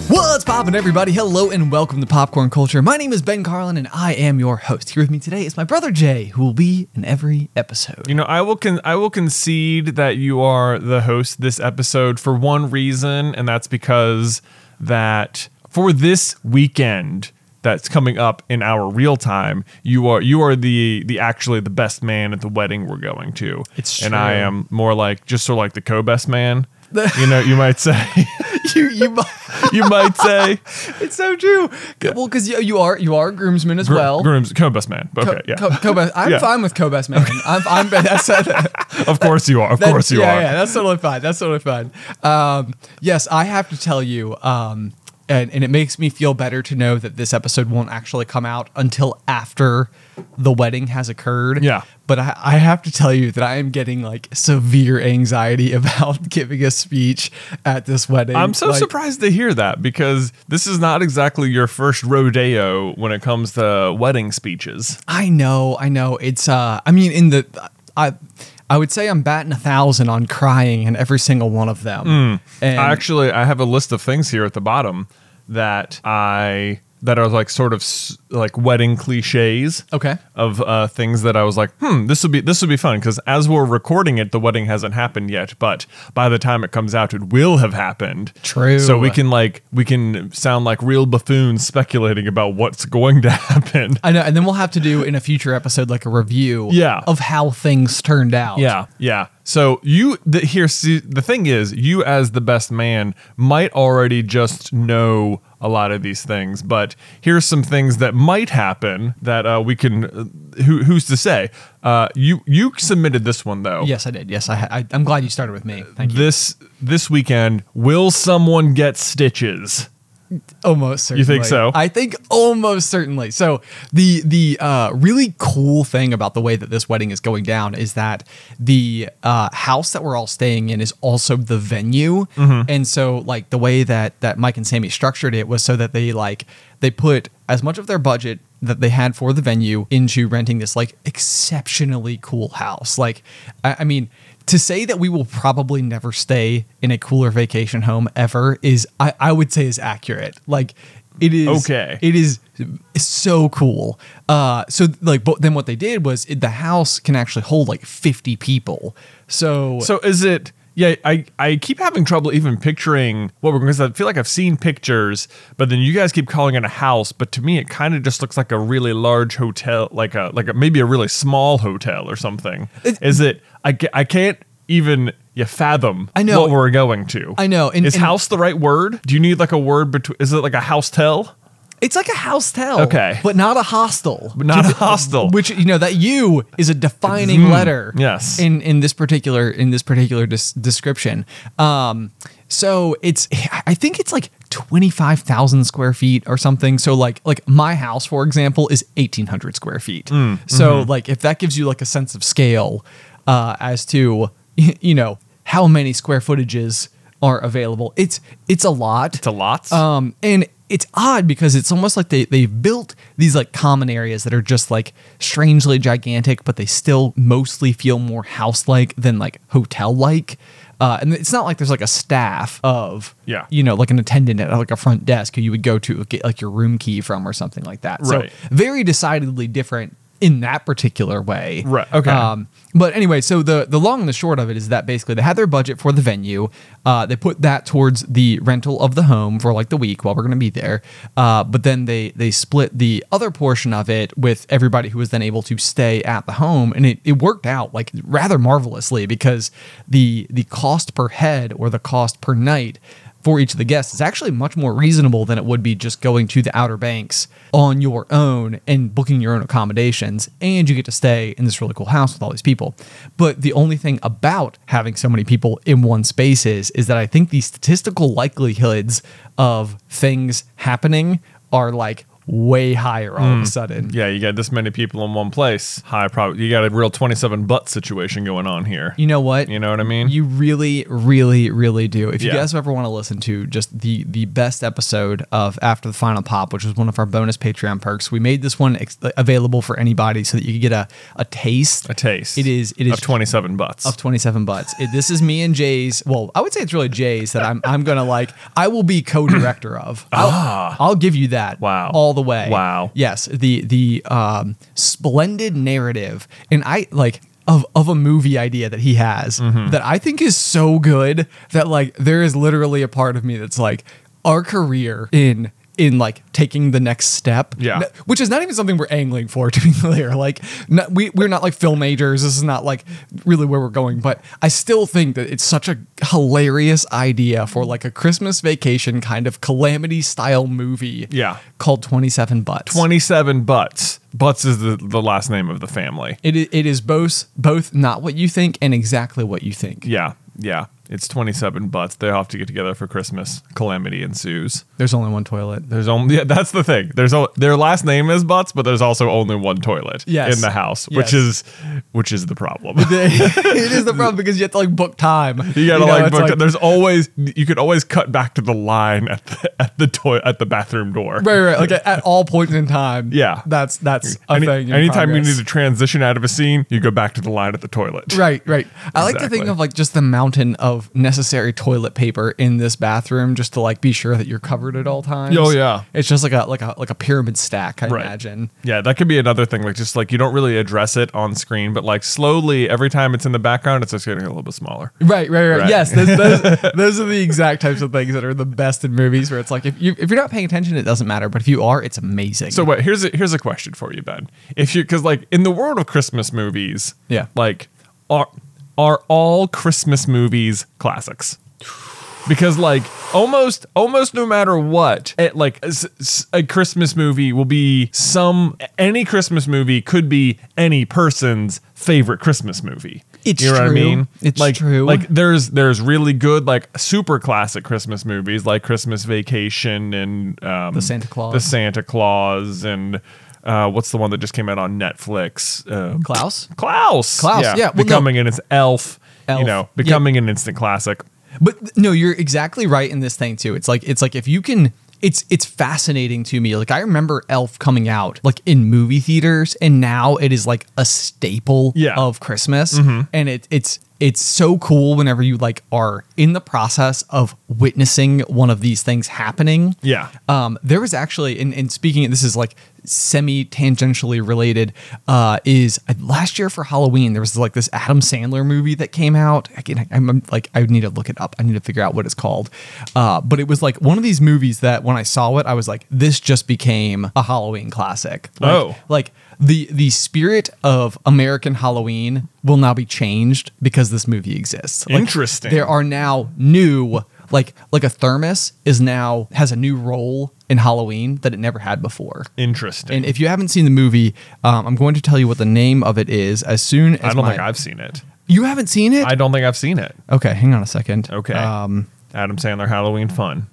What's poppin', everybody? Hello and welcome to Popcorn Culture. My name is Ben Carlin and I am your host. Here with me today is my brother Jay, who will be in every episode. You know, I will concede that you are the host this episode for one reason, and that's because that for this weekend that's coming up in our real time, you are the actually the best man at the wedding we're going to. It's true. And I am more like just sort of like the co-best man. You know, you might say. You might say. It's so true. Yeah. Well, because you are a groomsman as well. Co-best man. Okay, yeah. Co-best. I'm fine with co-best man. I'm that's Of course you are. Of course you are. Yeah, that's totally fine. That's totally fine. Yes, I have to tell you, and it makes me feel better to know that this episode won't actually come out until after the wedding has occurred. Yeah. But I have to tell you that I am getting like severe anxiety about giving a speech at this wedding. I'm so surprised to hear that because this is not exactly your first rodeo when it comes to wedding speeches. I know. It's I would say I'm batting 1,000 on crying in every single one of them. And I have a list of things here at the bottom that are like sort of like wedding cliches. Okay. Of things that I was like, this would be fun because as we're recording it, the wedding hasn't happened yet, but by the time it comes out, it will have happened. True. So we can sound like real buffoons speculating about what's going to happen. I know, and then we'll have to do in a future episode like a review of how things turned out. Yeah. So the thing is, you as the best man might already just know a lot of these things, but here's some things that might happen that we can. Who's to say? You submitted this one though. Yes, I did. Yes, I'm glad you started with me. Thank you. This weekend, will someone get stitches? Almost certainly. You think so? I think almost certainly. So the really cool thing about the way that this wedding is going down is that the house that we're all staying in is also the venue. Mm-hmm. And so like the way that Mike and Sammy structured it was so that they put as much of their budget that they had for the venue into renting this like exceptionally cool house. Like, I mean, to say that we will probably never stay in a cooler vacation home ever is, I would say, is accurate. Like, it is okay. It is so cool. So like, but then what they did was the house can actually hold like 50 people. So is it? Yeah, I keep having trouble even picturing what we're going to say. I feel like I've seen pictures, but then you guys keep calling it a house. But to me, it kind of just looks like a really large hotel, like maybe a really small hotel or something. Is it? I can't even fathom what we're going to. I know. Is house the right word? Do you need like a word between? Is it like a house-tel? It's like a house-tel, okay, but not a hostel. Which that U is a defining letter. Yes. In this particular description. So I think it's like 25,000 square feet or something. So like my house, for example, is 1,800 square feet. So like if that gives you like a sense of scale as to how many square footages are available, it's a lot. It's a lot. And it's odd because it's almost like they've built these like common areas that are just like strangely gigantic, but they still mostly feel more house-like than like hotel-like. And it's not like there's like a staff of, like an attendant at like a front desk who you would go to get like your room key from or something like that. Right. So very decidedly different in that particular way. Right. Okay. But anyway, so the long and the short of it is that basically they had their budget for the venue. They put that towards the rental of the home for like the week while we're going to be there. But then they split the other portion of it with everybody who was then able to stay at the home. And it worked out like rather marvelously because the cost per head or the cost per night for each of the guests is actually much more reasonable than it would be just going to the Outer Banks on your own and booking your own accommodations, and you get to stay in this really cool house with all these people. But the only thing about having so many people in one space is that I think the statistical likelihoods of things happening are like way higher all of a sudden. Yeah, you got this many people in one place. High probably. You got a real 27 butt situation going on here. You know what? You know what I mean? You really, really, really do. If you Yeah. guys ever want to listen to just the best episode of After the Final Pop, which was one of our bonus Patreon perks, we made this one available for anybody so that you could get a taste. A taste. It is of 27 butts. of 27 butts. This is me and Jay's. Well, I would say it's really Jay's that I'm gonna like. I will be co-director of. I'll give you that. Wow. All the way. Wow. Yes. The splendid narrative, and I like. Of a movie idea that he has that I think is so good that like there is literally a part of me that's like our career in like taking the next step, Yeah. which is not even something we're angling for, to be clear. Like we're not like film majors. This is not like really where we're going, but I still think that it's such a hilarious idea for like a Christmas vacation kind of calamity style movie. Yeah. Called 27 Butts. 27 butts. Butts is the last name of the family. It is both not what you think and exactly what you think. Yeah. Yeah. It's 27 butts. They all have to get together for Christmas. Calamity ensues. There's only one toilet. There's only that's the thing. Their last name is Butts, but there's also only one toilet Yes. in the house, Yes. which is the problem. It is the problem because you have to like book time. You gotta know, like it's book. There's always you could always cut back to the line at the bathroom door. right. Like at all points in time. Yeah. that's a thing. in Anytime you progress. need to transition out of a scene, you go back to the line at the toilet. Right. I like to think Exactly. of like just the mountain of necessary toilet paper in this bathroom, just to like be sure that you're covered at all times. Oh, yeah. It's just like a pyramid stack, I Right. imagine. Yeah, that could be another thing. Like just like you don't really address it on screen, but like slowly every time it's in the background, it's just getting a little bit smaller. Right. Right. Yes, those are the exact types of things that are the best in movies. Where it's like if you're not paying attention, it doesn't matter, but if you are, it's amazing. So wait, here's a question for you, Ben. Because like in the world of Christmas movies, Yeah. like are all Christmas movies classics? Because like almost no matter what, a Christmas movie will be any Christmas movie could be any person's favorite Christmas movie. It's you know what I true. mean? It's like, true. Like there's really good like super classic Christmas movies like Christmas Vacation and The Santa Claus. and what's the one that just came out on Netflix? Klaus. Klaus. Yeah. Well, Becoming an Elf. Elf. You know, becoming an instant classic. But no, you're exactly right in this thing too. It's like if you can, it's fascinating to me. Like I remember Elf coming out like in movie theaters, and now it is like a staple of Christmas, and it's so cool whenever you like are in the process of witnessing one of these things happening. Yeah. There was actually, and speaking, this is like semi-tangentially related, is last year for Halloween, there was like this Adam Sandler movie that came out. Again, I'm like, I need to look it up. I need to figure out what it's called. But it was like one of these movies that when I saw it, I was like, this just became a Halloween classic. Like the spirit of American Halloween will now be changed because this movie exists. Like, Interesting. There are now new, like a thermos has a new role in Halloween that it never had before. Interesting. And if you haven't seen the movie, I'm going to tell you what the name of it is as soon as I don't think I've seen it. You haven't seen it? I don't think I've seen it. Okay, hang on a second. Okay. Adam Sandler Halloween Fun.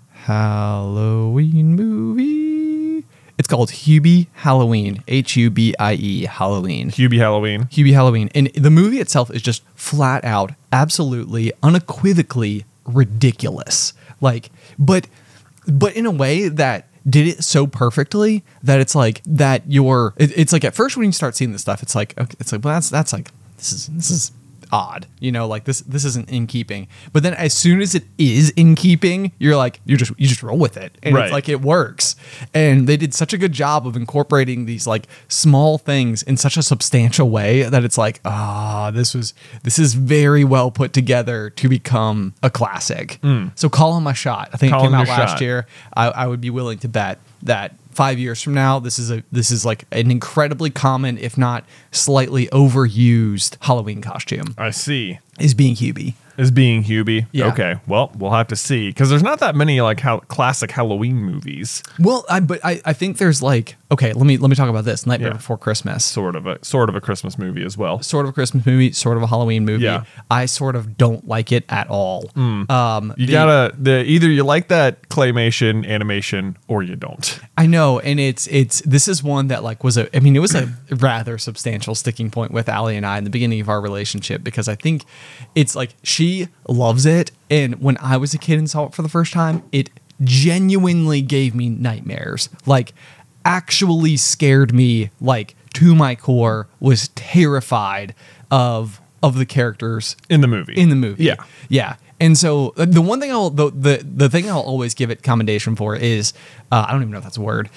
Halloween movie. It's called Hubie Halloween. Hubie Halloween. Hubie Halloween. Hubie Halloween. And the movie itself is just flat out, absolutely, unequivocally ridiculous. Like, but in a way that did it so perfectly that it's like that it's like at first when you start seeing this stuff, it's like, okay, it's like, well, that's like, this is odd, you know, like this isn't in keeping. But then as soon as it is in keeping, you're like, you just roll with it, and Right. it's like it works. And they did such a good job of incorporating these like small things in such a substantial way that it's like, this is very well put together to become a classic. So Call Him My Shot, I think Call it came Him out Your last Shot. year. I would be willing to bet that 5 years from now, this is like an incredibly common, if not slightly overused Halloween costume I see. is being Hubie. As being Hubie? Yeah. Okay. Well, we'll have to see. Because there's not that many like classic Halloween movies. Well, I think there's like, okay, let me talk about this. Nightmare Yeah. Before Christmas. Sort of a Christmas movie as well. Sort of a Christmas movie, sort of a Halloween movie. Yeah. I sort of don't like it at all. Either you like that claymation animation or you don't. I know, and this is one that like it was a rather substantial sticking point with Allie and I in the beginning of our relationship, because I think it's like she loves it, and when I was a kid and saw it for the first time, it genuinely gave me nightmares. Like, actually scared me like to my core, was terrified of the characters In the movie. Yeah. Yeah. And so the one thing the thing I'll always give it commendation for is, I don't even know if that's a word,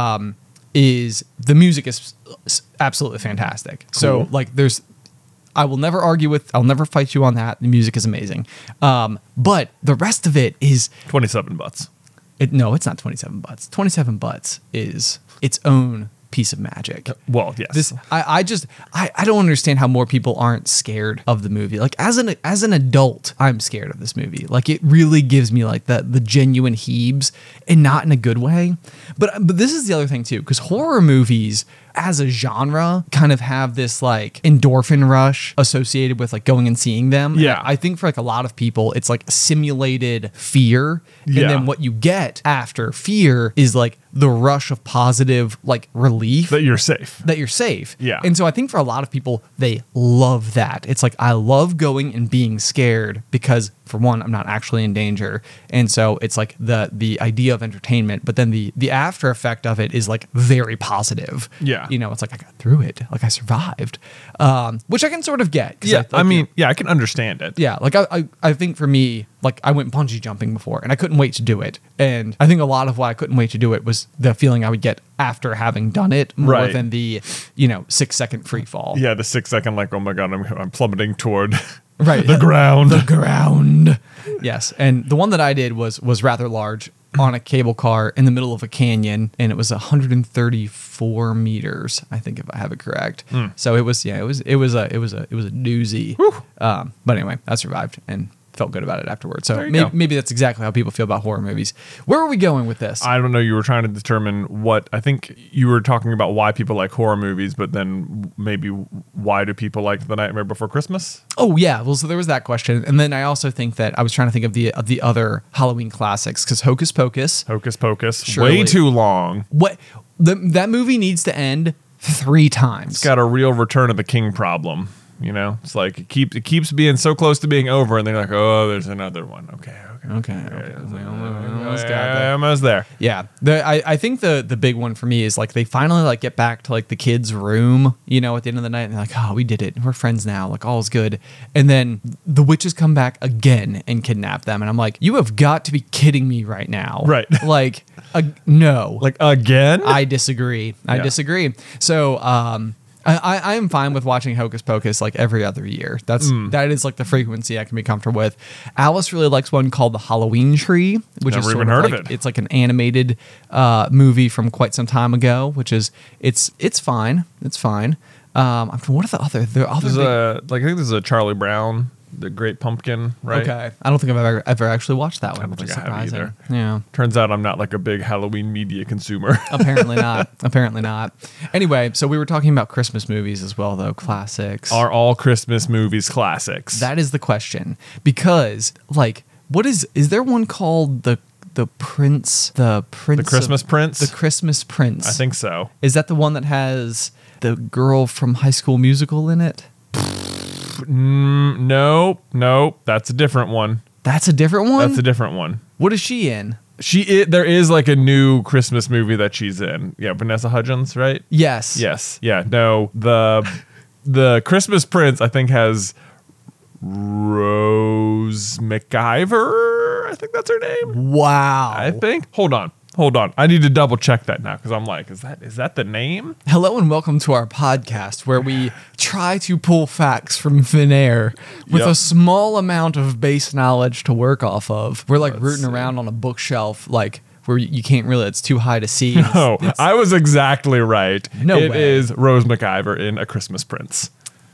is the music is absolutely fantastic. So like I'll never fight you on that. The music is amazing. But the rest of it is 27 butts. no, it's not 27 butts. 27 butts is its own piece of magic. Well, yes. I don't understand how more people aren't scared of the movie. Like as an adult, I'm scared of this movie. Like it really gives me like the genuine heebs, and not in a good way. But this is the other thing too, because horror movies as a genre kind of have this like endorphin rush associated with like going and seeing them. Yeah. And I think for like a lot of people, it's like simulated fear. Yeah. And then what you get after fear is like the rush of positive like relief That you're safe. that you're safe. Yeah. And so I think for a lot of people, they love that. It's like, I love going and being scared because, for one, I'm not actually in danger. And so it's like the idea of entertainment, but then the after effect of it is like very positive. Yeah. You know, it's like I got through it. Like I survived. Which I can sort of get. 'Cause Yeah. I mean, I can understand it. yeah, like I think for me, like I went bungee jumping before and I couldn't wait to do it. And I think a lot of why I couldn't wait to do it was the feeling I would get after having done it more Right. than the, 6-second free fall. Yeah, the 6 second, like, oh my God, I'm plummeting toward Right. the ground. The ground. Yes. And the one that I did was rather large on a cable car in the middle of a canyon, and it was 134 meters, I think, if I have it correct. So it was a doozy. But anyway, I survived and felt good about it afterwards. So There you go. maybe that's exactly how people feel about horror movies. Where are we going with this? I don't know. You were trying to determine I think you were talking about why people like horror movies, but then maybe why do people like The Nightmare Before Christmas? Oh yeah, well, so there was that question, and then I also think that I was trying to think of the other Halloween classics, because Hocus Pocus. Hocus Pocus. Surely. Way too long. That movie needs to end 3 times. It's got a real Return of the King problem. It's like it keeps being so close to being over, and they're like, oh, there's another one. Okay. We almost got Yeah, there. almost there. Yeah, I think the big one for me is like they finally like get back to like the kids' room, at the end of the night, and they're like, oh, we did it, we're friends now, like all's good. And then the witches come back again and kidnap them, and I'm like, you have got to be kidding me right now, Right. Like, no, Like again? I disagree. I Yeah. disagree. So, I am fine with watching Hocus Pocus like every other year. That is like the frequency I can be comfortable with. Alice really likes one called The Halloween Tree, which Never is even sort heard of of like, it. it's like an animated movie from quite some time ago, which is it's fine. It's fine. What are the other? I think this is a Charlie Brown, The Great Pumpkin, right? Okay, I don't think I've ever actually watched that one. I don't which think is I have surprising. either. Yeah. Turns out I'm not like a big Halloween media consumer. Apparently not. Apparently not. Anyway, so we were talking about Christmas movies as well, though. Classics. Are all Christmas movies classics? That is the question. Because, like, is there one called the Prince? The Christmas Prince? The Christmas Prince. I think so. Is that the one that has the girl from High School Musical in it? Nope. That's a different one. That's a different one? That's a different one. What is she in? There is like a new Christmas movie that she's in. Yeah, Vanessa Hudgens, right? Yes. Yes. Yeah. No. The Christmas Prince, I think, has Rose McIver. I think that's her name. Wow. I think. Hold on. I need to double check that now, because I'm like, is that the name? Hello and welcome to our podcast where we try to pull facts from thin air with Yep. a small amount of base knowledge to work off of. We're like Let's rooting see. around on a bookshelf, like where you can't really, it's too high to see. Oh, I was exactly right. No It way. is Rose McIver in A Christmas Prince.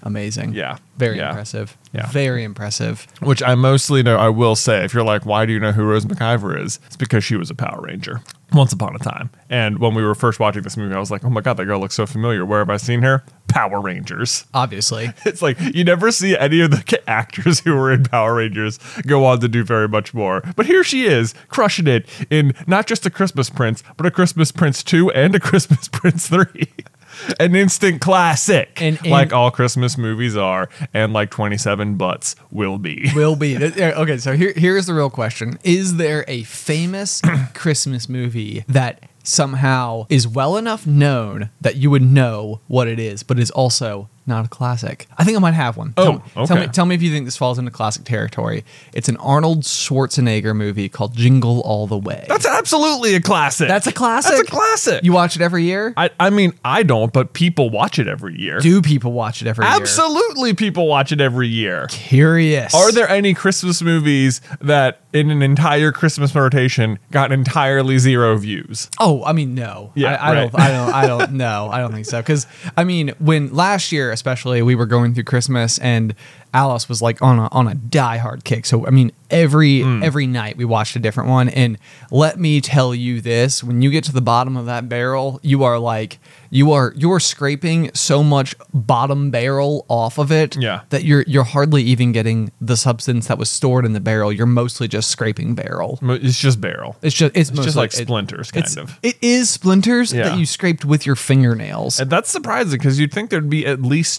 amazing. Yeah. Very Yeah. impressive. Yeah. Very impressive. Which I mostly know, I will say, if you're like, why do you know who Rose McIver is? It's because she was a Power Ranger once upon a time. And when we were first watching this movie, I was like, oh my God, that girl looks so familiar. Where have I seen her? Power Rangers. Obviously. It's like you never see any of the actors who were in Power Rangers go on to do very much more. But here she is, crushing it in not just A Christmas Prince, but A Christmas Prince 2 and A Christmas Prince 3. An instant classic, And like all Christmas movies are, and like 27 Butts will be. Will be. Okay, so here's the real question. Is there a famous Christmas movie that somehow is well enough known that you would know what it is, but is also not a classic? I think I might have one. Oh, okay. Tell me if you think this falls into classic territory. It's an Arnold Schwarzenegger movie called Jingle All the Way. That's absolutely a classic. That's a classic? That's a classic. You watch it every year? I mean, I don't, but people watch it every year. Do people watch it every year? Absolutely, people watch it every year. Curious. Are there any Christmas movies that in an entire Christmas rotation got entirely 0 views? Oh, I mean, no. Yeah, I right. don't know. I don't think so. Because, I mean, when last year, especially, we were going through Christmas and Alice was like on a diehard kick. So, I mean, every night we watched a different one. And let me tell you this, when you get to the bottom of that barrel, you are like, you're scraping so much bottom barrel off of it that you're hardly even getting the substance that was stored in the barrel. You're mostly just scraping barrel. It's just barrel. It's It's mostly, just like splinters, kind of. It is splinters Yeah. that you scraped with your fingernails. And that's surprising because you'd think there'd be at least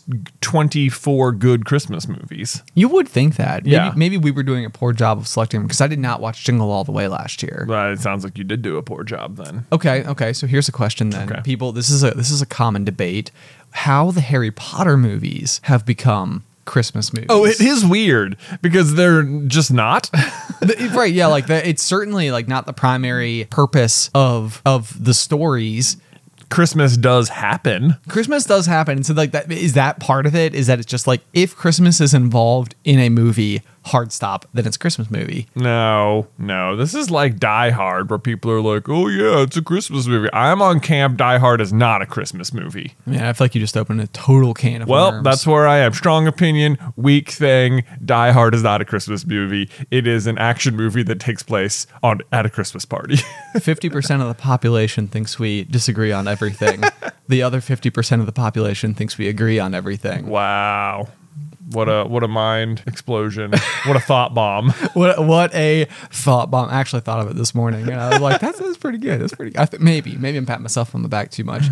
24 good Christmas movies. You would think that. Yeah. Maybe we were doing a poor job of selecting them because I did not watch Jingle All the Way last year. But it sounds like you did do a poor job then. Okay. So here's a question then. Okay. People, this is a common debate. How the Harry Potter movies have become Christmas movies. Oh, it is weird because they're just not. Right, yeah, like it's certainly like not the primary purpose of the stories. Christmas does happen. Christmas does happen. So like that is that part of it? Is that it's just like if Christmas is involved in a movie, hard stop, then it's a Christmas movie. No. This is like Die Hard where people are like, oh yeah, it's a Christmas movie. I'm on camp. Die Hard is not a Christmas movie. I mean, I feel like you just opened a total can of Well, worms. that's where I am. Strong opinion, weak thing. Die Hard is not a Christmas movie. It is an action movie that takes place at a Christmas party. 50% of the population thinks we disagree on everything. The other 50% of the population thinks we agree on everything. Wow. What a mind explosion. What a thought bomb. What a thought bomb. I actually thought of it this morning. And I was like, that's pretty good. That's pretty good. Maybe I'm patting myself on the back too much.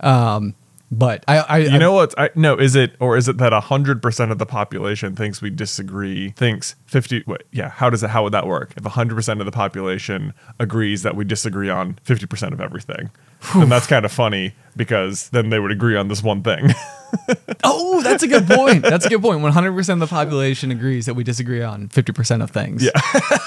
But You know what? Is it that 100% of the population thinks we disagree? Thinks 50? How would that work? If 100% of the population agrees that we disagree on 50% of everything, then that's kind of funny because then they would agree on this one thing. Oh, that's a good point. 100% of the population agrees that we disagree on 50% of things. Yeah.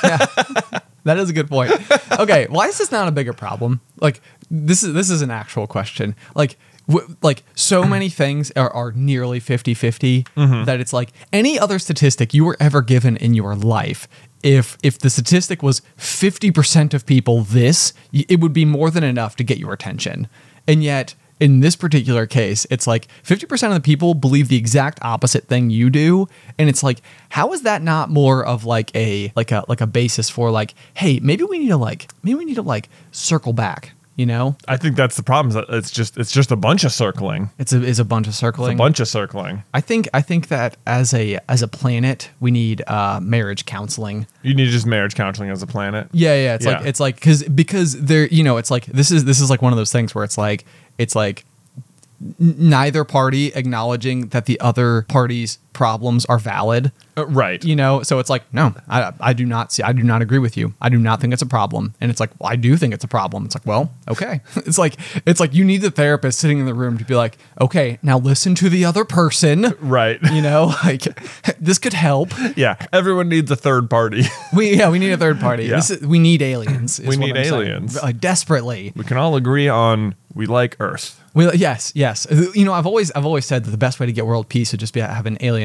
That is a good point. Okay, why is this not a bigger problem? Like this is an actual question. Like so many things are nearly 50-50 that it's like any other statistic you were ever given in your life. If the statistic was 50% of people this, it would be more than enough to get your attention. And yet in this particular case, it's like 50% of the people believe the exact opposite thing you do. And it's like, how is that not more of like a basis for like, hey, maybe we need to circle back, you know? I think that's the problem. Is that it's just a bunch of circling. It's a bunch of circling. It's a bunch of circling. I think that as a planet, we need marriage counseling. You need just marriage counseling as a planet. Yeah. It's like because there, you know, it's like this is like one of those things where it's like neither party acknowledging that the other party's problems are valid. Right. You know, so it's like, no, I do not agree with you. I do not think it's a problem. And it's like, well, I do think it's a problem. It's like, well, okay. It's like you need the therapist sitting in the room to be like, okay, now listen to the other person. Right. You know, like this could help. Yeah. Everyone needs a third party. We need a third party. Yeah. We need aliens. We need aliens. Desperately. We can all agree on we like Earth. Well, yes. You know, I've always said that the best way to get world peace would just be to have an alien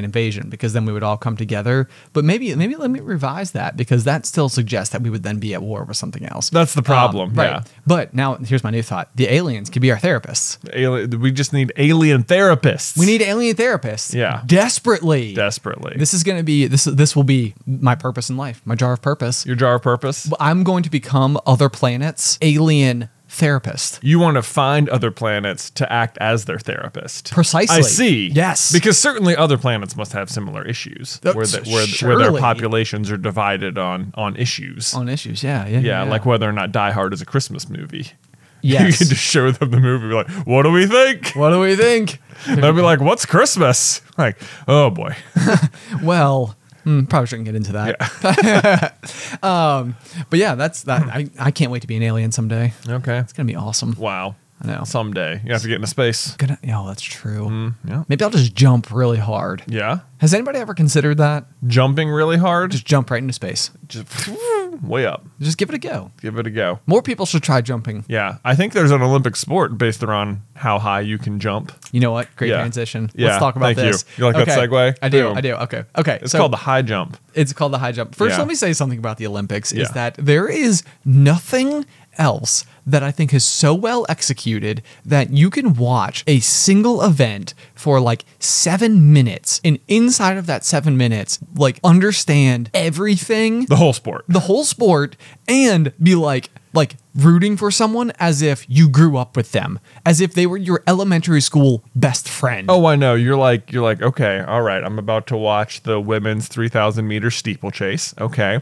alien invasion, because then we would all come together. But maybe let me revise that, because that still suggests that we would then be at war with something else. That's the problem. Right. Yeah. But now here's my new thought. The aliens could be our therapists. We just need alien therapists. We need alien therapists. Yeah. Desperately. This This is going to be this will be my purpose in life, my jar of purpose. your jar of purpose. I'm going to become other planets' alien therapist. You want to find other planets to act as their therapist. Precisely. I see. Yes. Because certainly other planets must have similar issues where their Surely. populations are divided on issues. On issues, yeah. Yeah, like whether or not Die Hard is a Christmas movie. Yes. You can just show them the movie and be like, what do we think? What do we think? They'll be like, what's Christmas? Like, oh boy. Well, probably shouldn't get into that. But yeah, that's that. I can't wait to be an alien someday. Okay. It's gonna be awesome. Wow. I know. Someday. You have to get into space. That's true. Yeah. Maybe I'll just jump really hard. Yeah. Has anybody ever considered that? Jumping really hard. Just jump right into space. Just way up. Just give it a go. Give it a go. More people should try jumping. Yeah. I think there's an Olympic sport based around how high you can jump. You know what? Great Yeah. transition. Yeah, Let's talk about thank you. this. You like that segue? I do. Boom. I do. Okay. It's called the high jump. It's called the high jump. First, Yeah. let me say something about the Olympics is Yeah. that there is nothing else that I think is so well executed that you can watch a single event for like 7 minutes, and inside of that 7 minutes, like understand everything, The whole sport. the whole sport, and be like rooting for someone as if you grew up with them, as if they were your elementary school best friend. Oh, I know. You're like, okay, all right. I'm about to watch the women's 3,000 meter steeplechase. Okay,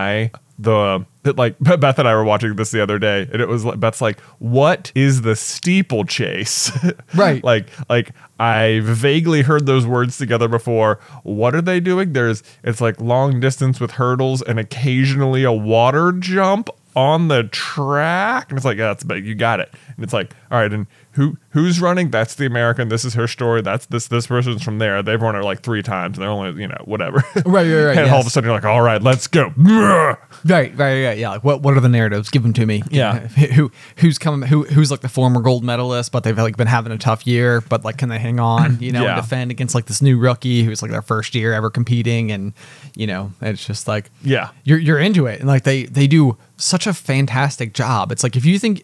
Beth and I were watching this the other day, and it was like Beth's like, "What is the steeplechase?" Right. like I vaguely heard those words together before. What are they doing? It's like long distance with hurdles and occasionally a water jump on the track, and it's like, yeah, that's big. You got it. And it's like, all right, and who's running? That's the American. This is her story. That's this person's from there. They've run it like 3 times, and they're only whatever. Right. And all of a sudden you're like, all right, let's go. Right. Yeah. Like what are the narratives? Give them to me. Yeah. Who's coming? Who's like the former gold medalist, but they've like been having a tough year, but like can they hang on? Yeah. And defend against like this new rookie who's like their first year ever competing, and it's just like you're into it, and like they do such a fantastic job. It's like if you think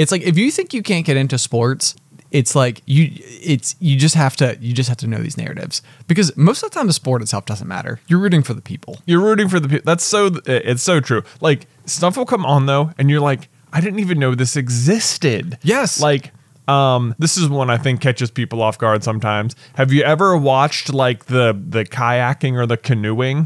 you can't get into sports, it's like you just have to know these narratives, because most of the time the sport itself doesn't matter. You're rooting for the people. You're rooting for the people. It's so true. Like stuff will come on though, and you're like, I didn't even know this existed. Yes. Like, this is one I think catches people off guard sometimes. Have you ever watched like the kayaking or the canoeing?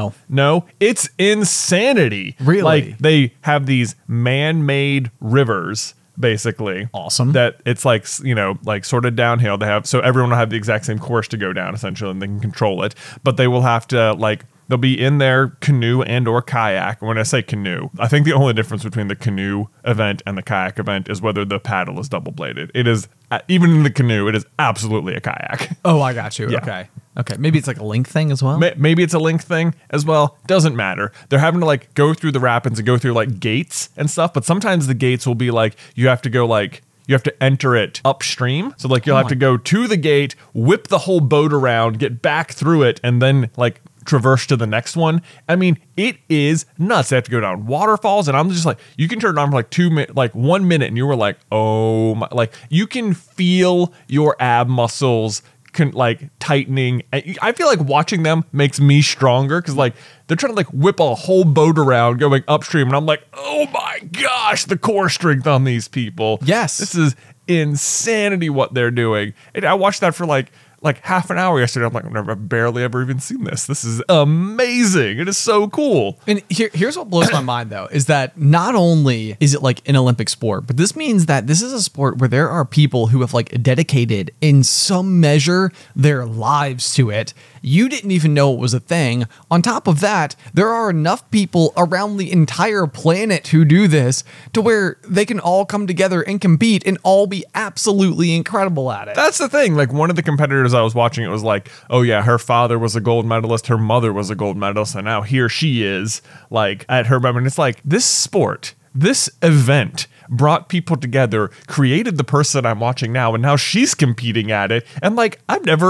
No, it's insanity. Really? Like they have these man-made rivers, basically. Awesome. That it's like, like sort of downhill. So everyone will have the exact same course to go down essentially, and they can control it. But they will have to they'll be in their canoe and or kayak. When I say canoe, I think the only difference between the canoe event and the kayak event is whether the paddle is double bladed. It is, even in the canoe, it is absolutely a kayak. Oh, I got you. Yeah. Okay. Maybe it's like a link thing as well. Maybe it's a link thing as well. Doesn't matter. They're having to go through the rapids and go through gates and stuff. But sometimes the gates will be you have to go you have to enter it upstream. So you'll have to go to the gate, whip the whole boat around, get back through it, and then traverse to the next one. I mean, it is nuts. They have to go down waterfalls, and I'm just you can turn it on for 2 minutes, 1 minute, and you were like, oh my, you can feel your ab muscles tightening. I feel like watching them makes me stronger, because they're trying to whip a whole boat around going upstream, and I'm like, oh my gosh, the core strength on these people. Yes. This is insanity what they're doing. And I watched that for half an hour yesterday. I'm like, I've barely ever even seen this. This is amazing. It is so cool. And here's what blows my mind, though, is that not only is it an Olympic sport, but this means that this is a sport where there are people who have dedicated in some measure their lives to it. You didn't even know it was a thing. On top of that, there are enough people around the entire planet who do this to where they can all come together and compete and all be absolutely incredible at it. That's the thing. One of the competitors I was watching, it was oh yeah, her father was a gold medalist, her mother was a gold medalist, and now here she is at her moment. It's this sport, this event brought people together, created the person I'm watching now, and now she's competing at it. And I've never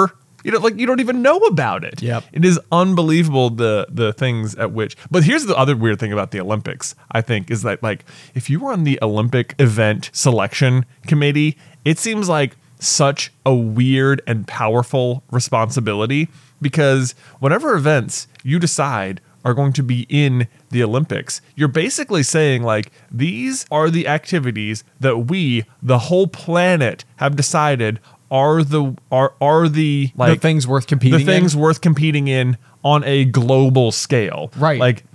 you don't even know about it. Yep. It is unbelievable the things at which. But here's the other weird thing about the Olympics, I think, is that like if you were on the Olympic event selection committee, it seems like such a weird and powerful responsibility, because whatever events you decide are going to be in the Olympics, you're basically saying like, these are the activities that we, the whole planet, have decided are the like the things worth competing the things worth competing in on a global scale. Right. Like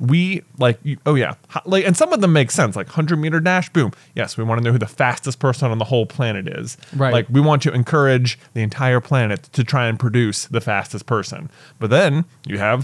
like, and some of them make sense, like 100-meter dash, boom. Yes, we want to know who the fastest person on the whole planet is. Right. Like, we want to encourage the entire planet to try and produce the fastest person. But then you have,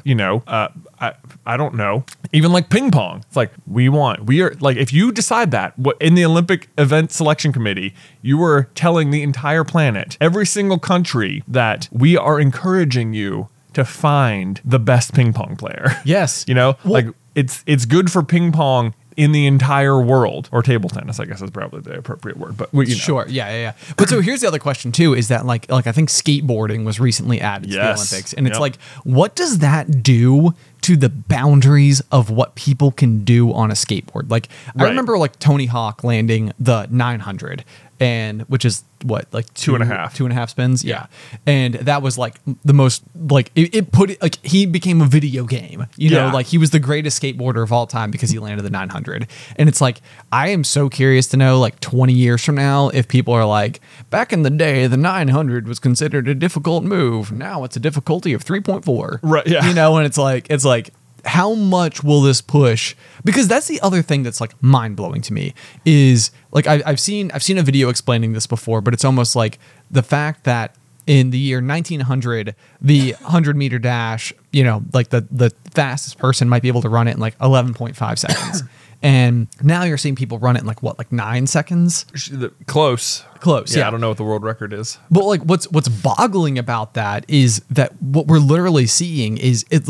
I don't know, even like ping pong. It's like, we are like, if you decide that what in the Olympic event selection committee, you were telling the entire planet, every single country, that we are encouraging you to find the best ping pong player. Yes. Like it's good for ping pong in the entire world, or table tennis, I guess is probably the appropriate word. But Sure, yeah. But so here's the other question too: is that like I think skateboarding was recently added to the Olympics, and it's like, what does that do to the boundaries of what people can do on a skateboard? Like, I remember like Tony Hawk landing the 900, and which is what, like two and a half spins, yeah. And that was like the most, like it put it, like he became a video game, like he was the greatest skateboarder of all time because he landed the 900. And it's like, I am so curious to know, like 20 years from now, if people are like, back in the day the 900 was considered a difficult move, now it's a difficulty of 3.4, right? Yeah. And it's like how much will this push? Because that's the other thing that's like mind blowing to me is like, I've seen a video explaining this before, but it's almost like the fact that in the year 1900, the 100-meter dash, like the fastest person might be able to run it in like 11.5 seconds. And now you're seeing people run it in like 9 seconds. Close. Yeah. I don't know what the world record is. But like what's boggling about that is that what we're literally seeing is it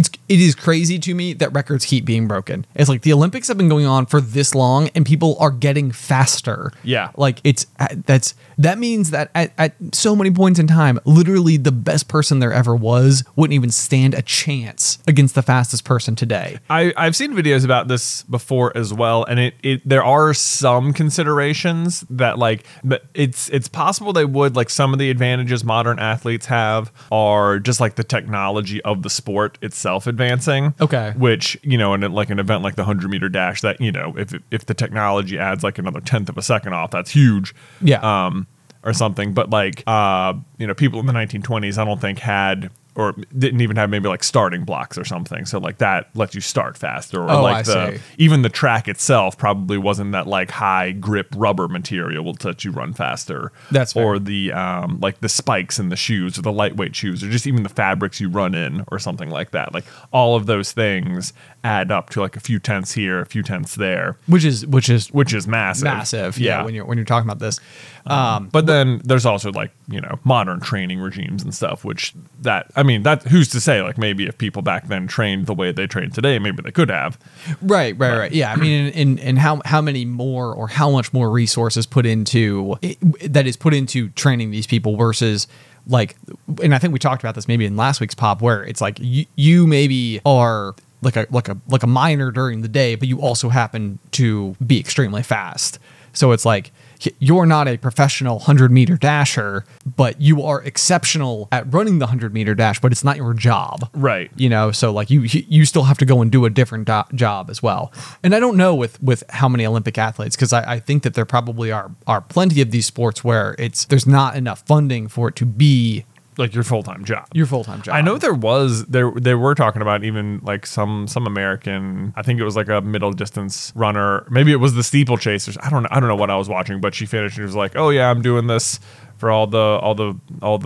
is crazy to me that records keep being broken. It's like the Olympics have been going on for this long and people are getting faster. Yeah. Like that means that at so many points in time, literally the best person there ever was wouldn't even stand a chance against the fastest person today. I've seen videos about this before as well, and there are some considerations that like, but it's possible they would, like, some of the advantages modern athletes have are just like the technology of the sport itself advancing. Okay. Which, in like an event like the 100-meter dash, that, if the technology adds like another 1/10 of a second off, that's huge. Yeah. Or something. But like, people in the 1920s, I don't think had, or didn't even have maybe like starting blocks or something. So like that lets you start faster. Or like even the track itself probably wasn't that like high grip rubber material will let you run faster. That's fair. Or the like the spikes in the shoes, or the lightweight shoes, or just even the fabrics you run in, or something like that. Like all of those things add up to like a few tenths here, a few tenths there, which is massive. Massive. Yeah. When you're talking about this. But then there's also like, modern training regimes and stuff, which that who's to say, like, maybe if people back then trained the way they train today, maybe they could have. Right. Yeah. I mean, and how many more, or how much more resources put into training these people versus like, and I think we talked about this maybe in last week's pop, where it's like you maybe are like a miner during the day, but you also happen to be extremely fast. So it's like, you're not a professional 100-meter dasher, but you are exceptional at running the 100-meter dash, but it's not your job. Right. So like you still have to go and do a different job as well. And I don't know with how many Olympic athletes, because I think that there probably are plenty of these sports where there's not enough funding for it to be like your full-time job. I know they were talking about even like some American, I think it was like a middle distance runner, maybe it was the steeplechasers. I don't know what I was watching, but she finished and was like, "Oh yeah, I'm doing this for all the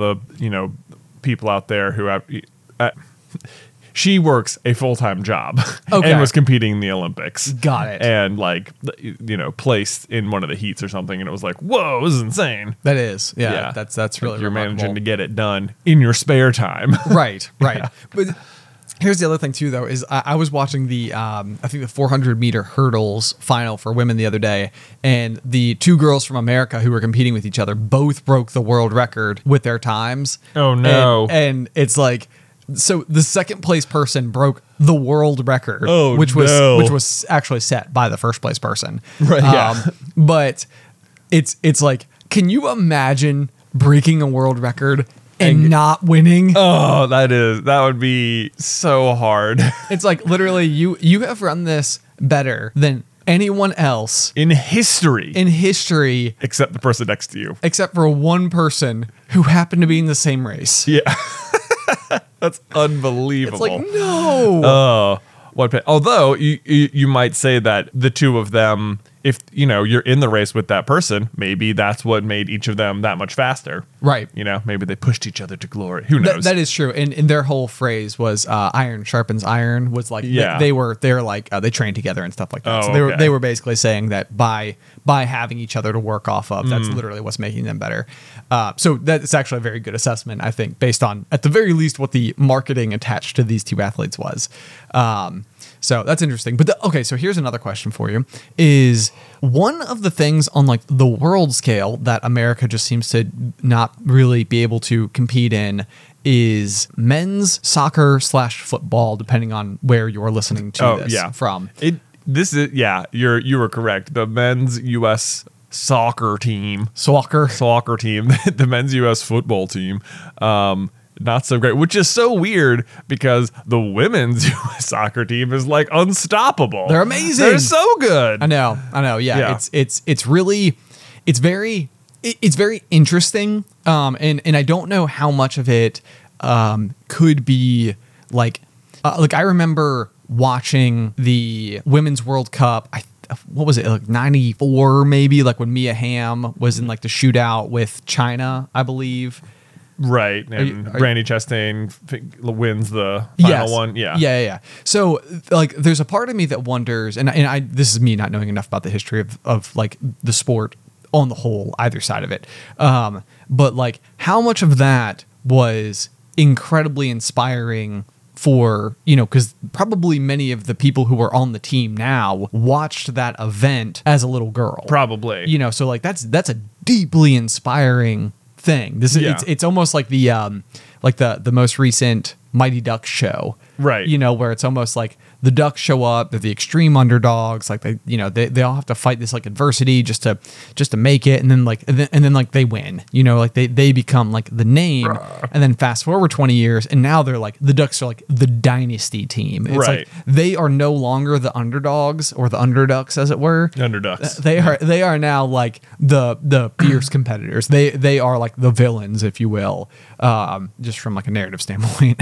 people out there who have." She works a full-time job and was competing in the Olympics. Got it. And like, placed in one of the heats or something. And it was like, whoa, this is insane. That is. Yeah. That's really You're remarkable. managing to get it done in your spare time. Right. Yeah. But Here's the other thing too, though, is I was watching the I think the 400-meter hurdles final for women the other day, and the two girls from America who were competing with each other both broke the world record with their times. Oh, no. And it's like, so the second place person broke the world record, Oh, which no. was actually set by the first place person. Right, yeah. But it's like, can you imagine breaking a world record and not winning? Oh, that would be so hard. It's like, literally, you have run this better than anyone else In history. except the person next to you. for one person who happened to be in the same race. Yeah. That's unbelievable. It's like, no. Oh, what? Although you might say that the two of them, if you're in the race with that person, maybe that's what made each of them that much faster. Right. Maybe they pushed each other to glory. Who knows? That is true. And their whole phrase was iron sharpens iron. Was like, Yeah. they're like they trained together and stuff like that. Oh, So okay. they were basically saying that by having each other to work off of, that's literally what's making them better. So that's actually a very good assessment, I think, based on, at the very least, what the marketing attached to these two athletes was. So that's interesting. But okay, so here's another question for you: is one of the things on like the world scale that America just seems to not really be able to compete in is men's soccer / football, depending on where you're listening to this from. You were correct. The men's U.S. soccer team, the men's U.S. football team, not so great, which is so weird because the women's U.S. soccer team is like unstoppable. They're amazing. They're so good. I know. Yeah. Yeah. It's very interesting. And I don't know how much of it could be like I remember watching the Women's World Cup. What was it, like 94 maybe, like when Mia Hamm was in like the shootout with China, I believe. Right, and Brandy Chastain wins the final one. Yeah. So, like, there's a part of me that wonders, and I this is me not knowing enough about the history of like the sport on the whole, either side of it. But like, how much of that was incredibly inspiring for, because probably many of the people who are on the team now watched that event as a little girl. Probably. So like that's a deeply inspiring thing. This is it's almost like the most recent Mighty Ducks show. Right. Where it's almost like the Ducks show up, they're the extreme underdogs, like they all have to fight this like adversity just to make it, and then they win. Like they become like the name, and then fast forward 20 years, and now they're like, the Ducks are like the dynasty team. It's right. like they are no longer the underdogs or the underducks, as it were. Underducks. They are now like the fierce competitors. They are like the villains, if you will, just from like a narrative standpoint.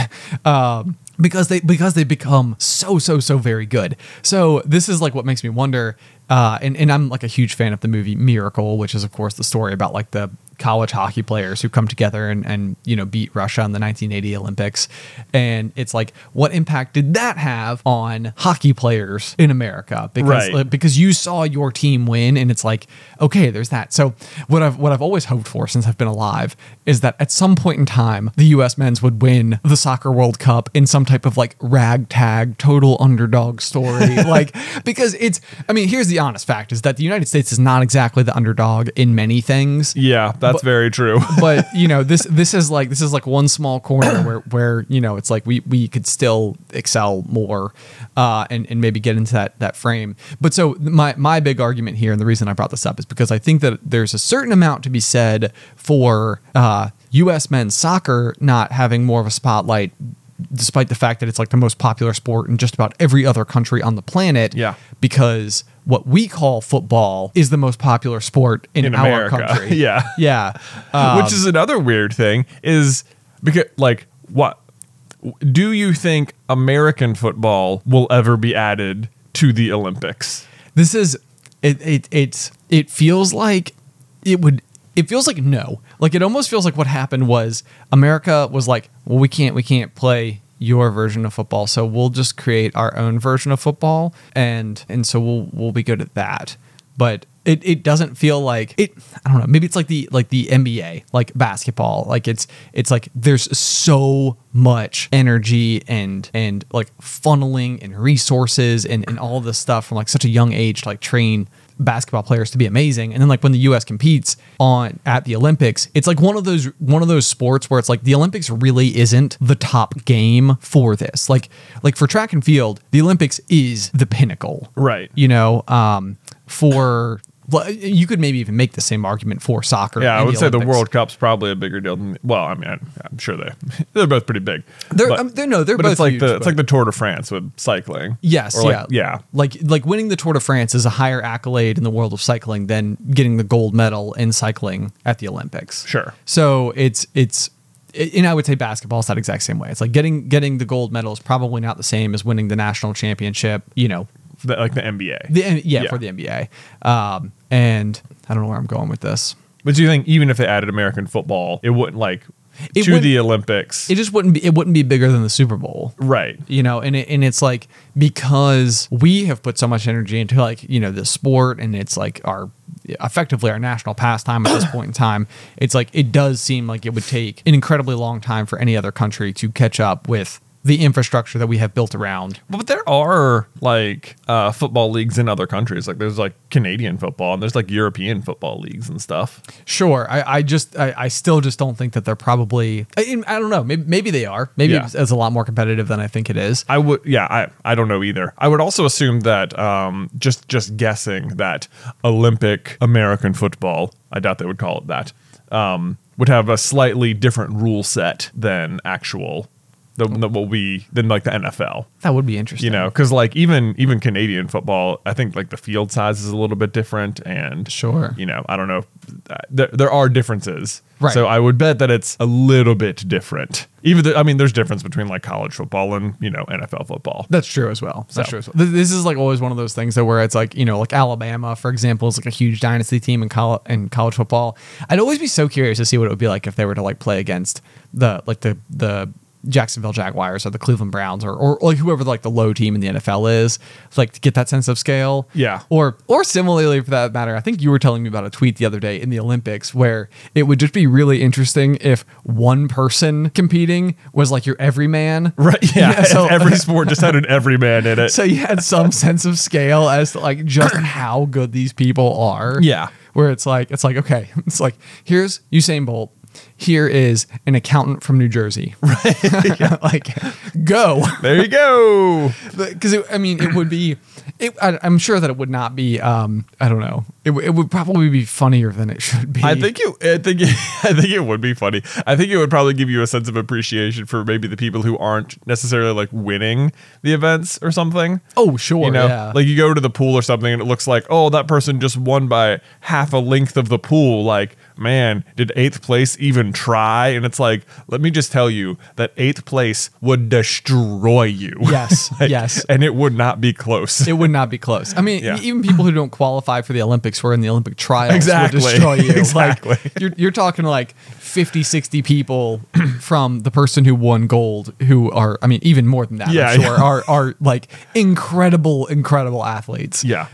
Because they become so very good. So this is like what makes me wonder, and I'm like a huge fan of the movie Miracle, which is of course the story about like the college hockey players who come together and beat Russia in the 1980 Olympics. And it's like, what impact did that have on hockey players in America? Because you saw your team win, and it's like, okay, there's that. So what I've always hoped for since I've been alive is that at some point in time the US men's would win the Soccer World Cup in some type of like ragtag total underdog story. Because here's the honest fact, is that the United States is not exactly the underdog in many things. Yeah, that's very true. But this is like one small corner where it's like we could still excel more, and maybe get into that frame. But so my big argument here, and the reason I brought this up, is because I think that there's a certain amount to be said for U.S. men's soccer not having more of a spotlight, despite the fact that it's like the most popular sport in just about every other country on the planet. Yeah. Because what we call football is the most popular sport in our America. country. Yeah. Yeah. Which is another weird thing, is because like, what do you think American football will ever be added to the Olympics? This is it feels like it would. It feels like no. Like, it almost feels like what happened was America was like, well, we can't play your version of football, so we'll just create our own version of football, and so we'll be good at that. But it doesn't feel like it. I don't know. Maybe it's like the NBA, like basketball. Like it's like there's so much energy and like funneling and resources and all this stuff from like such a young age to like train basketball players to be amazing. And then like when the US competes at the Olympics, it's like one of those sports where it's like the Olympics really isn't the top game for this. Like for track and field, the Olympics is the pinnacle. Right. You know, for well, you could maybe even make the same argument for soccer. Yeah, I would say the Olympics. World Cup's probably a bigger deal than. Well, I mean, I'm sure they're both pretty big. They're but both it's like huge, it's like the Tour de France with cycling. Yes, Or like, yeah. Like winning the Tour de France is a higher accolade in the world of cycling than getting the gold medal in cycling at the Olympics. Sure. So it's and I would say basketball is that exact same way. It's like getting the gold medal is probably not the same as winning the national championship, you know. Like the NBA. Yeah, for the NBA. And I don't know where I'm going with this. But do you think even if they added American football, it wouldn't It to wouldn't- the Olympics? It just wouldn't be bigger than the Super Bowl. Right. You know, and it's like because we have put so much energy into like, you know, the sport and it's like effectively our national pastime at this point in time. It's like it does seem like it would take an incredibly long time for any other country to catch up with the infrastructure that we have built around. But there are like football leagues in other countries. Like there's like Canadian football and there's like European football leagues and stuff. Sure. I still just don't think that they're probably, I don't know. Maybe they are. Maybe Yeah. it's a lot more competitive than I think it is. I don't know either. I would also assume that just guessing that Olympic American football, I doubt they would call it that, would have a slightly different rule set than actual than like the NFL. That would be interesting. You know, because like even Canadian football, I think like the field size is a little bit different, and Sure. you know, I don't know, there are differences, Right. So I would bet that it's a little bit different. There's difference between like college football and you know NFL football. That's true as well. That's So. true as well. This is like always one of those things that where it's like, you know, like Alabama, for example, is like a huge dynasty team in college football. I'd always be so curious to see what it would be like if they were to like play against the Jacksonville Jaguars or the Cleveland Browns or like whoever like the low team in the NFL is, like to get that sense of scale. Yeah. Or similarly for that matter, I think you were telling me about a tweet the other day in the Olympics where it would just be really interesting if one person competing was like your everyman. Right. Yeah. So Every sport just had an everyman in it. so you had some sense of scale as to like just how good these people are. Yeah. Where it's like, okay, it's like, here's Usain Bolt. Here is an accountant from New Jersey. Right. Like, go. There you go. Because, it would be, I'm sure that it would not be, I don't know. It would probably be funnier than it should be. I think it would be funny. I think it would probably give you a sense of appreciation for maybe the people who aren't necessarily like winning the events or something. Oh, sure. You know, yeah. like you go to the pool or something and it looks like, oh, that person just won by half a length of the pool. Like, man, did 8th place even try? And it's like, let me just tell you that 8th place would destroy you. Yes. Like, yes. And it would not be close. It would not be close. I mean, Yeah. even people who don't qualify for the Olympics who are in the Olympic trials Exactly. would destroy you. Exactly. Like, you're talking like 50, 60 people from the person who won gold who are, even more than that, Yeah, I'm sure, yeah. are like incredible athletes. Yeah.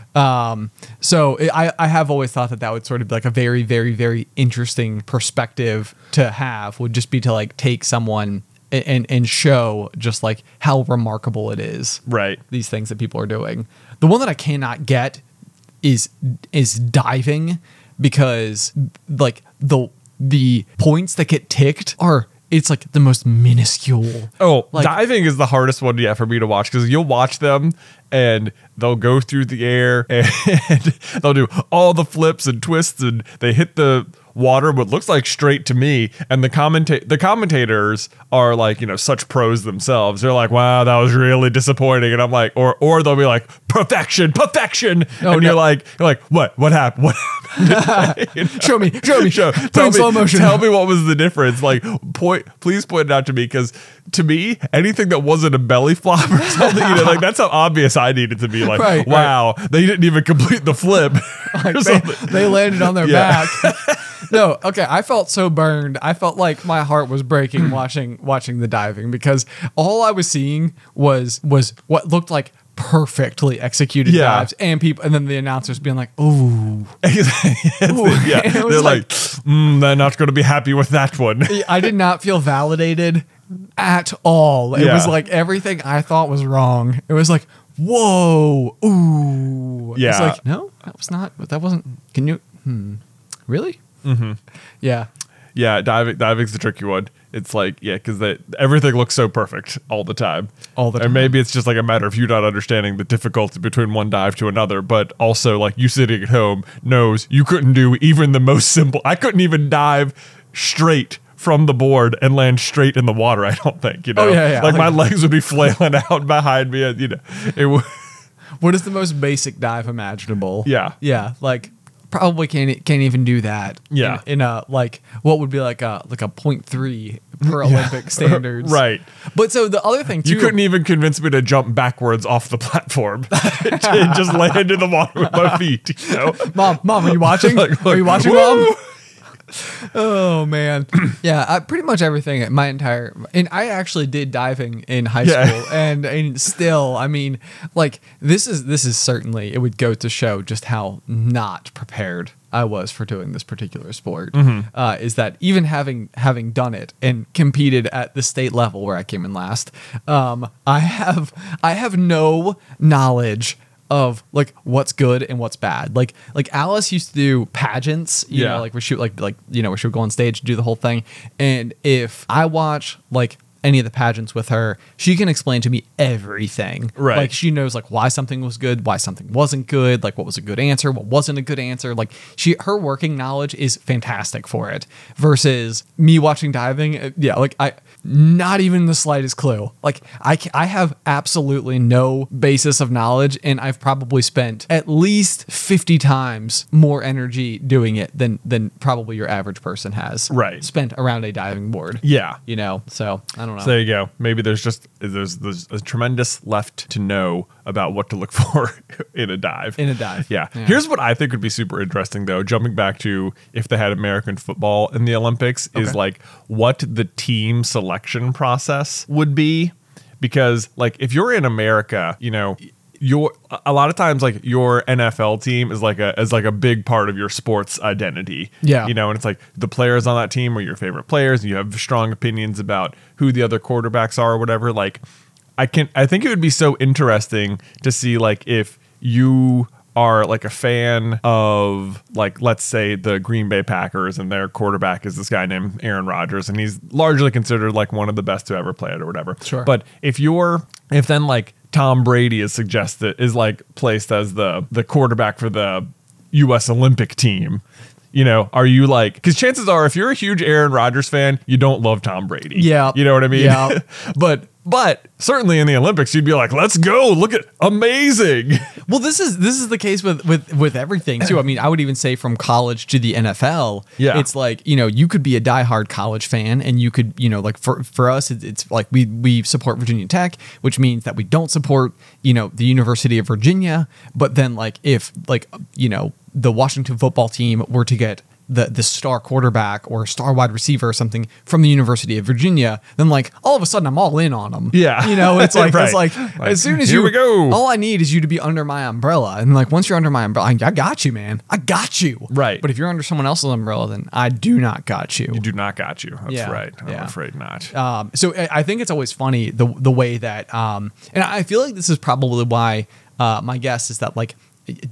So I have always thought that would sort of be like a very, very, very interesting perspective to have, would just be to like take someone and show just like how remarkable it is. Right. These things that people are doing. The one that I cannot get is diving, because like the points that get ticked it's like the most minuscule. Oh, Like- diving is the hardest one, for me to watch, because you'll watch them and they'll go through the air and they'll do all the flips and twists and they hit the water, what looks like straight to me. And the commentators are like, such pros themselves. They're like, wow, that was really disappointing. And I'm like, or they'll be like, perfection. Oh, And no. you're like, what happened? What happened? Show me. Put in slow motion. Tell me what was the difference. Like, please point it out to me, because to me, anything that wasn't a belly flop or something, like that's how obvious I needed to be. Like, Right, wow, they didn't even complete the flip. Like, or something. they landed on their Yeah. back. No, okay. I felt so burned. I felt like my heart was breaking watching the diving, because all I was seeing was what looked like perfectly executed Yeah. dives, and people, and then the announcers being like, "Ooh." Yeah, And it was they're like- they're not going to be happy with that one. I did not feel validated at all. It Yeah. was like everything I thought was wrong. It was like, whoa, ooh. It's Yeah. like, no, that wasn't, can you, really? Mm-hmm. Yeah. Yeah, diving's the tricky one. It's like, yeah, because everything looks so perfect all the time. All the time. And maybe it's just like a matter of you not understanding the difficulty between one dive to another, but also like you sitting at home knows you couldn't do even the most simple. I couldn't even dive straight from the board and land straight in the water, I don't think, you know? Oh, yeah. Like my legs would be flailing out behind me, and, you know, it would. What is the most basic dive imaginable? Yeah. Yeah. Like, probably can't even do that. Yeah. In a, like, what would be like a 0.3 per Olympic standards. Right. But so the other thing too. You couldn't even convince me to jump backwards off the platform and just land in the water with my feet, you know? Mom, are you watching? Are you watching, woo! Mom? Oh man, yeah. Pretty much everything. And I actually did diving in high Yeah. school, and still, I mean, like this is certainly, it would go to show just how not prepared I was for doing this particular sport. Is that even having done it and competed at the state level where I came in last, I have no knowledge of like what's good and what's bad. Like Alice used to do pageants, you Yeah. know, like where she where she would go on stage and do the whole thing. And if I watch like any of the pageants with her, she can explain to me everything. Right. Like she knows like why something was good, why something wasn't good, like what was a good answer, what wasn't a good answer. Like her working knowledge is fantastic for it versus me watching diving. Yeah. Like not even the slightest clue. Like I have absolutely no basis of knowledge, and I've probably spent at least 50 times more energy doing it than probably your average person has. Right. Spent around a diving board. Yeah. You know, so I don't know. So there you go. Maybe there's a tremendous left to know about what to look for in a dive. In a dive. Yeah. Yeah. Here's what I think would be super interesting, though. Jumping back to if they had American football in the Olympics, is Okay. like what the team selection process would be. Because like if you're in America, you know, a lot of times like your NFL team is like a big part of your sports identity. Yeah. You know, and it's like the players on that team are your favorite players, and you have strong opinions about who the other quarterbacks are or whatever. Like I think it would be so interesting to see like if you are like a fan of like, let's say the Green Bay Packers and their quarterback is this guy named Aaron Rodgers, and he's largely considered like one of the best to ever play it or whatever. Sure. But if then like Tom Brady is like placed as the quarterback for the US Olympic team, you know, are you like, because chances are if you're a huge Aaron Rodgers fan, you don't love Tom Brady. Yeah. You know what I mean? Yeah. But certainly in the Olympics, you'd be like, let's go. Look at amazing. Well, this is the case with everything too. I mean, I would even say from college to the NFL. Yeah. It's like, you know, you could be a diehard college fan, and you could, you know, like for us, it's like we support Virginia Tech, which means that we don't support, you know, the University of Virginia. But then like if like, you know, the Washington football team were to get the star quarterback or star wide receiver or something from the University of Virginia, then like all of a sudden I'm all in on them. Yeah. You know, it's like, Right. it's like as soon as here you we go. all I need is you to be under my umbrella. And like once you're under my umbrella, I got you, man. I got you. Right. But if you're under someone else's umbrella, then I do not got you. You do not got you. That's Yeah. right. I'm Yeah. afraid not. So I think it's always funny the way that, and I feel like this is probably why my guess is that like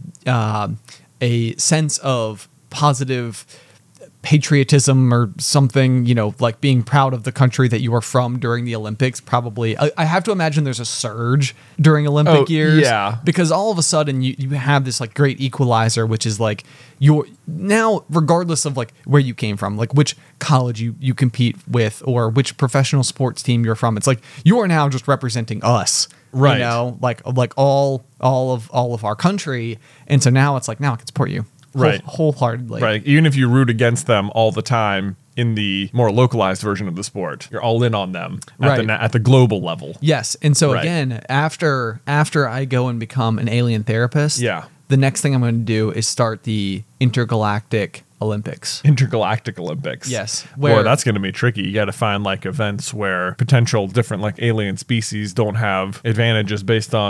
a sense of positive patriotism or something, you know, like being proud of the country that you are from during the Olympics. Probably, I have to imagine there's a surge during Olympic years. yeah. Because all of a sudden you have this like great equalizer, which is like you're now, regardless of like where you came from, like which college you compete with or which professional sports team you're from, it's like you are now just representing us. Right. You know, like all of our country. And so now it's like, now I can support you. Right. Wholeheartedly. Right. Even if you root against them all the time in the more localized version of the sport, you're all in on them at the global level. Yes. And so Right. again, after I go and become an alien therapist, Yeah. the next thing I'm going to do is start the intergalactic Olympics. Intergalactic Olympics. Yes. Boy, that's going to be tricky. You got to find like events where potential different like alien species don't have advantages based on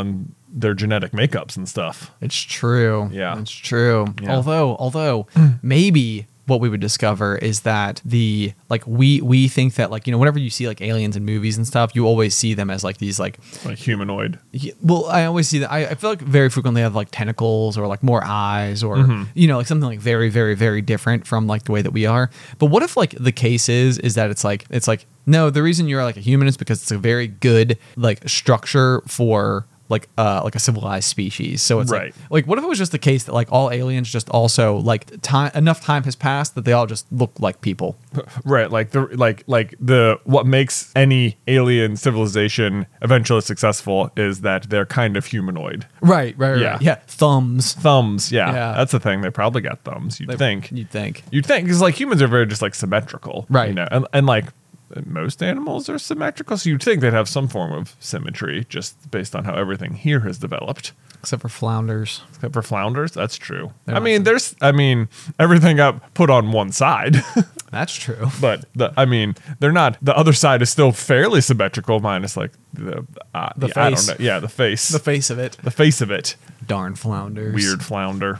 their genetic makeups and stuff. It's true. Yeah. It's true. Yeah. Although maybe what we would discover is that we think that, like, you know, whenever you see like aliens in movies and stuff, you always see them as like these like Humanoid. well, I always see that. I feel like very frequently they have like tentacles or like more eyes or you know, like something like very, very, very different from like the way that we are. But what if like the case is that it's like no, the reason you're like a human is because it's a very good like structure for like a civilized species. So it's Right. like what if it was just the case that like all aliens just also like enough time has passed that they all just look like people. Right, like the what makes any alien civilization eventually successful is that they're kind of humanoid. Right. Yeah. Yeah. Thumbs. Thumbs, yeah, Yeah. that's the thing. They probably got thumbs. You'd think, because like humans are very just like symmetrical, Right. You know, and like most animals are symmetrical, so you'd think they'd have some form of symmetry just based on how everything here has developed. Except for flounders. Except for flounders, that's true. They're I not mean, everything got put on one side. That's true. But they're not. The other side is still fairly symmetrical, minus like the face. I don't know. Yeah, the face. The face of it. The face of it. Darn flounders. Weird flounder.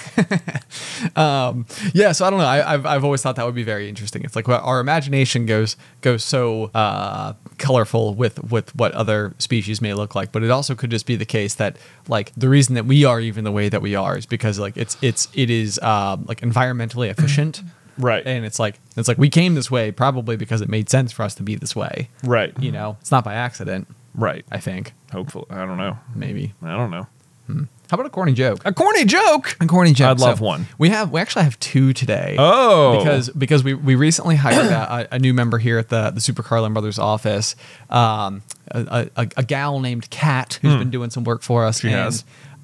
Yeah, so I don't know. I've always thought that would be very interesting. It's like our imagination goes so colorful with what other species may look like, but it also could just be the case that like the reason that we are even the way that we are is because like it is like environmentally efficient. Right. And it's like we came this way probably because it made sense for us to be this way. Right. You know, it's not by accident. Right. I think Hopefully. I don't know. maybe. I don't know. How about a corny joke? A corny joke. A corny joke. I'd love one. We actually have two today. Oh. Because we recently hired a new member here at the Super Carlin Brothers office. A gal named Kat who's been doing some work for us. She has.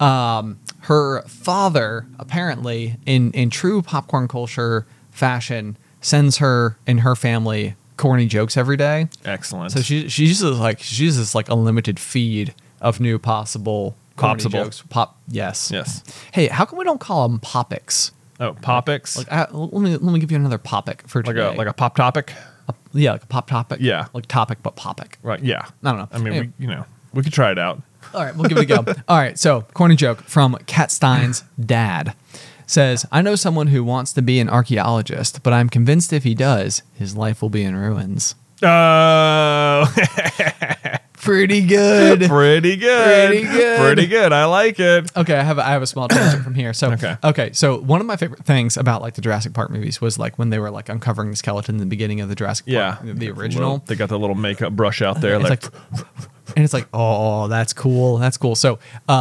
Her father apparently in true popcorn culture fashion sends her and her family corny jokes every day. Excellent. So she uses like a limited feed of new possible corny Popsible. jokes. Yes. Yes. Hey, how come we don't call them popics? Oh, Popix. Like, let me give you another popic for like today. a pop topic. Yeah, like a pop topic. Yeah. like topic but popic. Right. Yeah. I don't know. I mean, Anyway. we could try it out. All right, we'll give it a go. All right, so corny joke from Kat Stein's dad says, "I know someone who wants to be an archaeologist, but I'm convinced if he does, his life will be in ruins." Oh. Pretty good. Pretty good. Pretty good. Pretty good. I like it. Okay, I have a small tangent from here. So Okay. So one of my favorite things about like the Jurassic Park movies was like when they were like uncovering the skeleton in the beginning of the Jurassic Yeah. Park, the original. They got the little makeup brush out there. It's like, and it's like, oh, that's cool. That's cool. So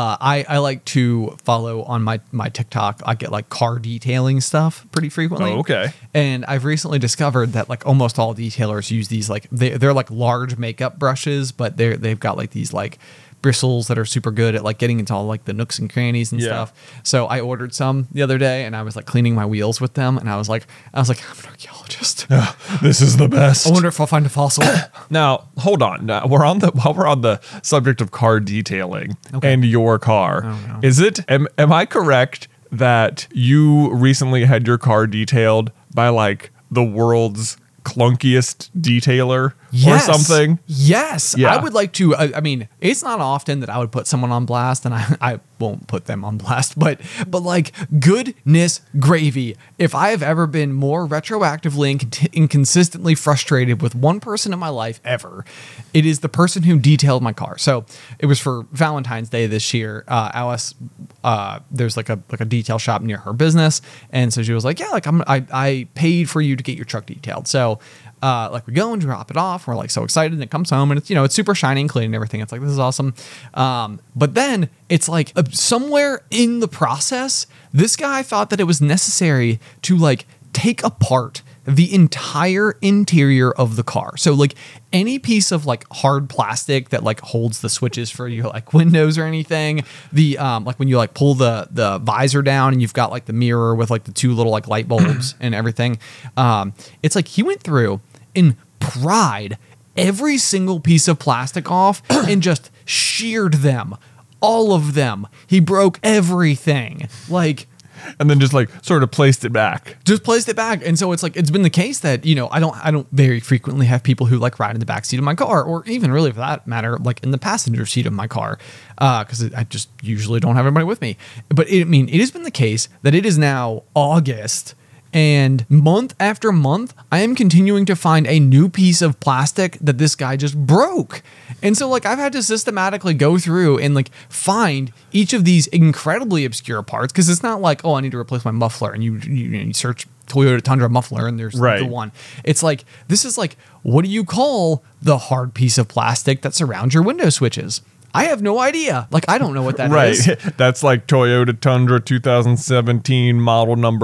I like to follow on my TikTok. I get like car detailing stuff pretty frequently. Oh, okay. And I've recently discovered that like almost all detailers use these like they're like large makeup brushes, but they've got like these like bristles that are super good at like getting into all like the nooks and crannies and Yeah. stuff. So I ordered some the other day and I was like cleaning my wheels with them and I was like I'm an archaeologist. This is the best. I wonder if I'll find a fossil. Now, hold on. Now, while we're on the subject of car detailing and your car, no. is it? Am I correct that you recently had your car detailed by like the world's clunkiest detailer or something? Yes. Yeah. I would like to. I mean, it's not often that I would put someone on blast, and I won't put them on blast, but like, goodness gravy. If I have ever been more retroactively and consistently frustrated with one person in my life ever, it is the person who detailed my car. So it was for Valentine's Day this year. Alice, there's like a detail shop near her business, and so she was like, yeah, like I paid for you to get your truck detailed. So like we go and drop it off. We're like so excited, and it comes home and it's, you know, it's super shiny and clean and everything. It's like, this is awesome. But then it's like somewhere in the process, this guy thought that it was necessary to like take apart the entire interior of the car. So like any piece of like hard plastic that like holds the switches for your like windows or anything, the like when you like pull the visor down and you've got like the mirror with like the two little like light bulbs and everything, it's like he went through and pried every single piece of plastic off and just sheared them, all of them. He broke everything. Like, And then just like sort of placed it back. Just placed it back. And so it's like, it's been the case that, you know, I don't very frequently have people who like ride in the back seat of my car, or even really for that matter, like in the passenger seat of my car. Because I just usually don't have everybody with me. But it has been the case that it is now August, and month after month, I am continuing to find a new piece of plastic that this guy just broke. And so like I've had to systematically go through and like find each of these incredibly obscure parts, because it's not like, oh, I need to replace my muffler, and you search Toyota Tundra muffler and there's the one. It's like, this is like, what do you call the hard piece of plastic that surrounds your window switches? I have no idea. Like, I don't know what that is. Right. That's like Toyota Tundra 2017 model number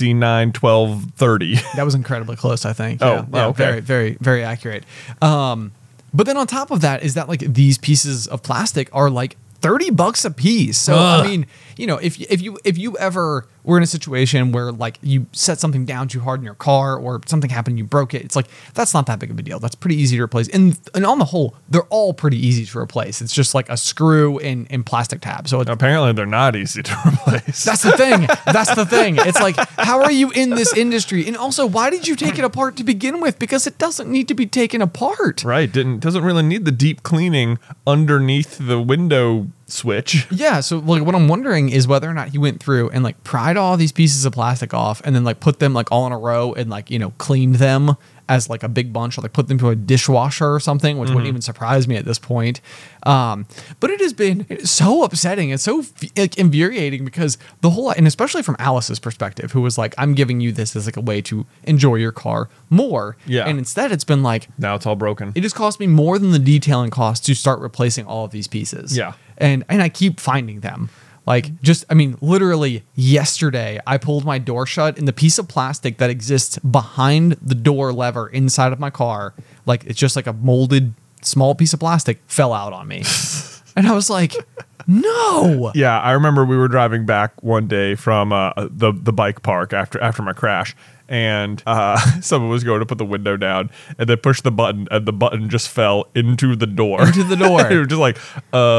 KC91230. That was incredibly close, I think. Oh, yeah, okay. Very, very, very accurate. But then on top of that is that like these pieces of plastic are like $30 a piece. So I mean, you know, if you ever were in a situation where like you set something down too hard in your car, or something happened, you broke it, it's like, that's not that big of a deal. That's pretty easy to replace. And on the whole, they're all pretty easy to replace. It's just like a screw and plastic tab. So apparently they're not easy to replace. That's the thing. That's the thing. It's like, how are you in this industry? And also, why did you take it apart to begin with? Because it doesn't need to be taken apart. Right. Doesn't really need the deep cleaning underneath the window switch. Yeah, so like what I'm wondering is whether or not he went through and like pried all these pieces of plastic off, and then like put them like all in a row and like, you know, cleaned them as like a big bunch, or like put them to a dishwasher or something, which wouldn't even surprise me at this point. But it has been so upsetting and so like infuriating, because the whole, and especially from Alice's perspective, who was like, I'm giving you this as like a way to enjoy your car more. Yeah. And instead it's been like, Now it's all broken. it has cost me more than the detailing cost to start replacing all of these pieces. Yeah. And I keep finding them. Like, just, I mean, literally yesterday, I pulled my door shut, and the piece of plastic that exists behind the door lever inside of my car, like, it's just like a molded small piece of plastic, fell out on me. And I was like, no. Yeah, I remember we were driving back one day from the bike park after my crash, and someone was going to put the window down, and they pushed the button, and the button just fell into the door. Into the door. It was just like,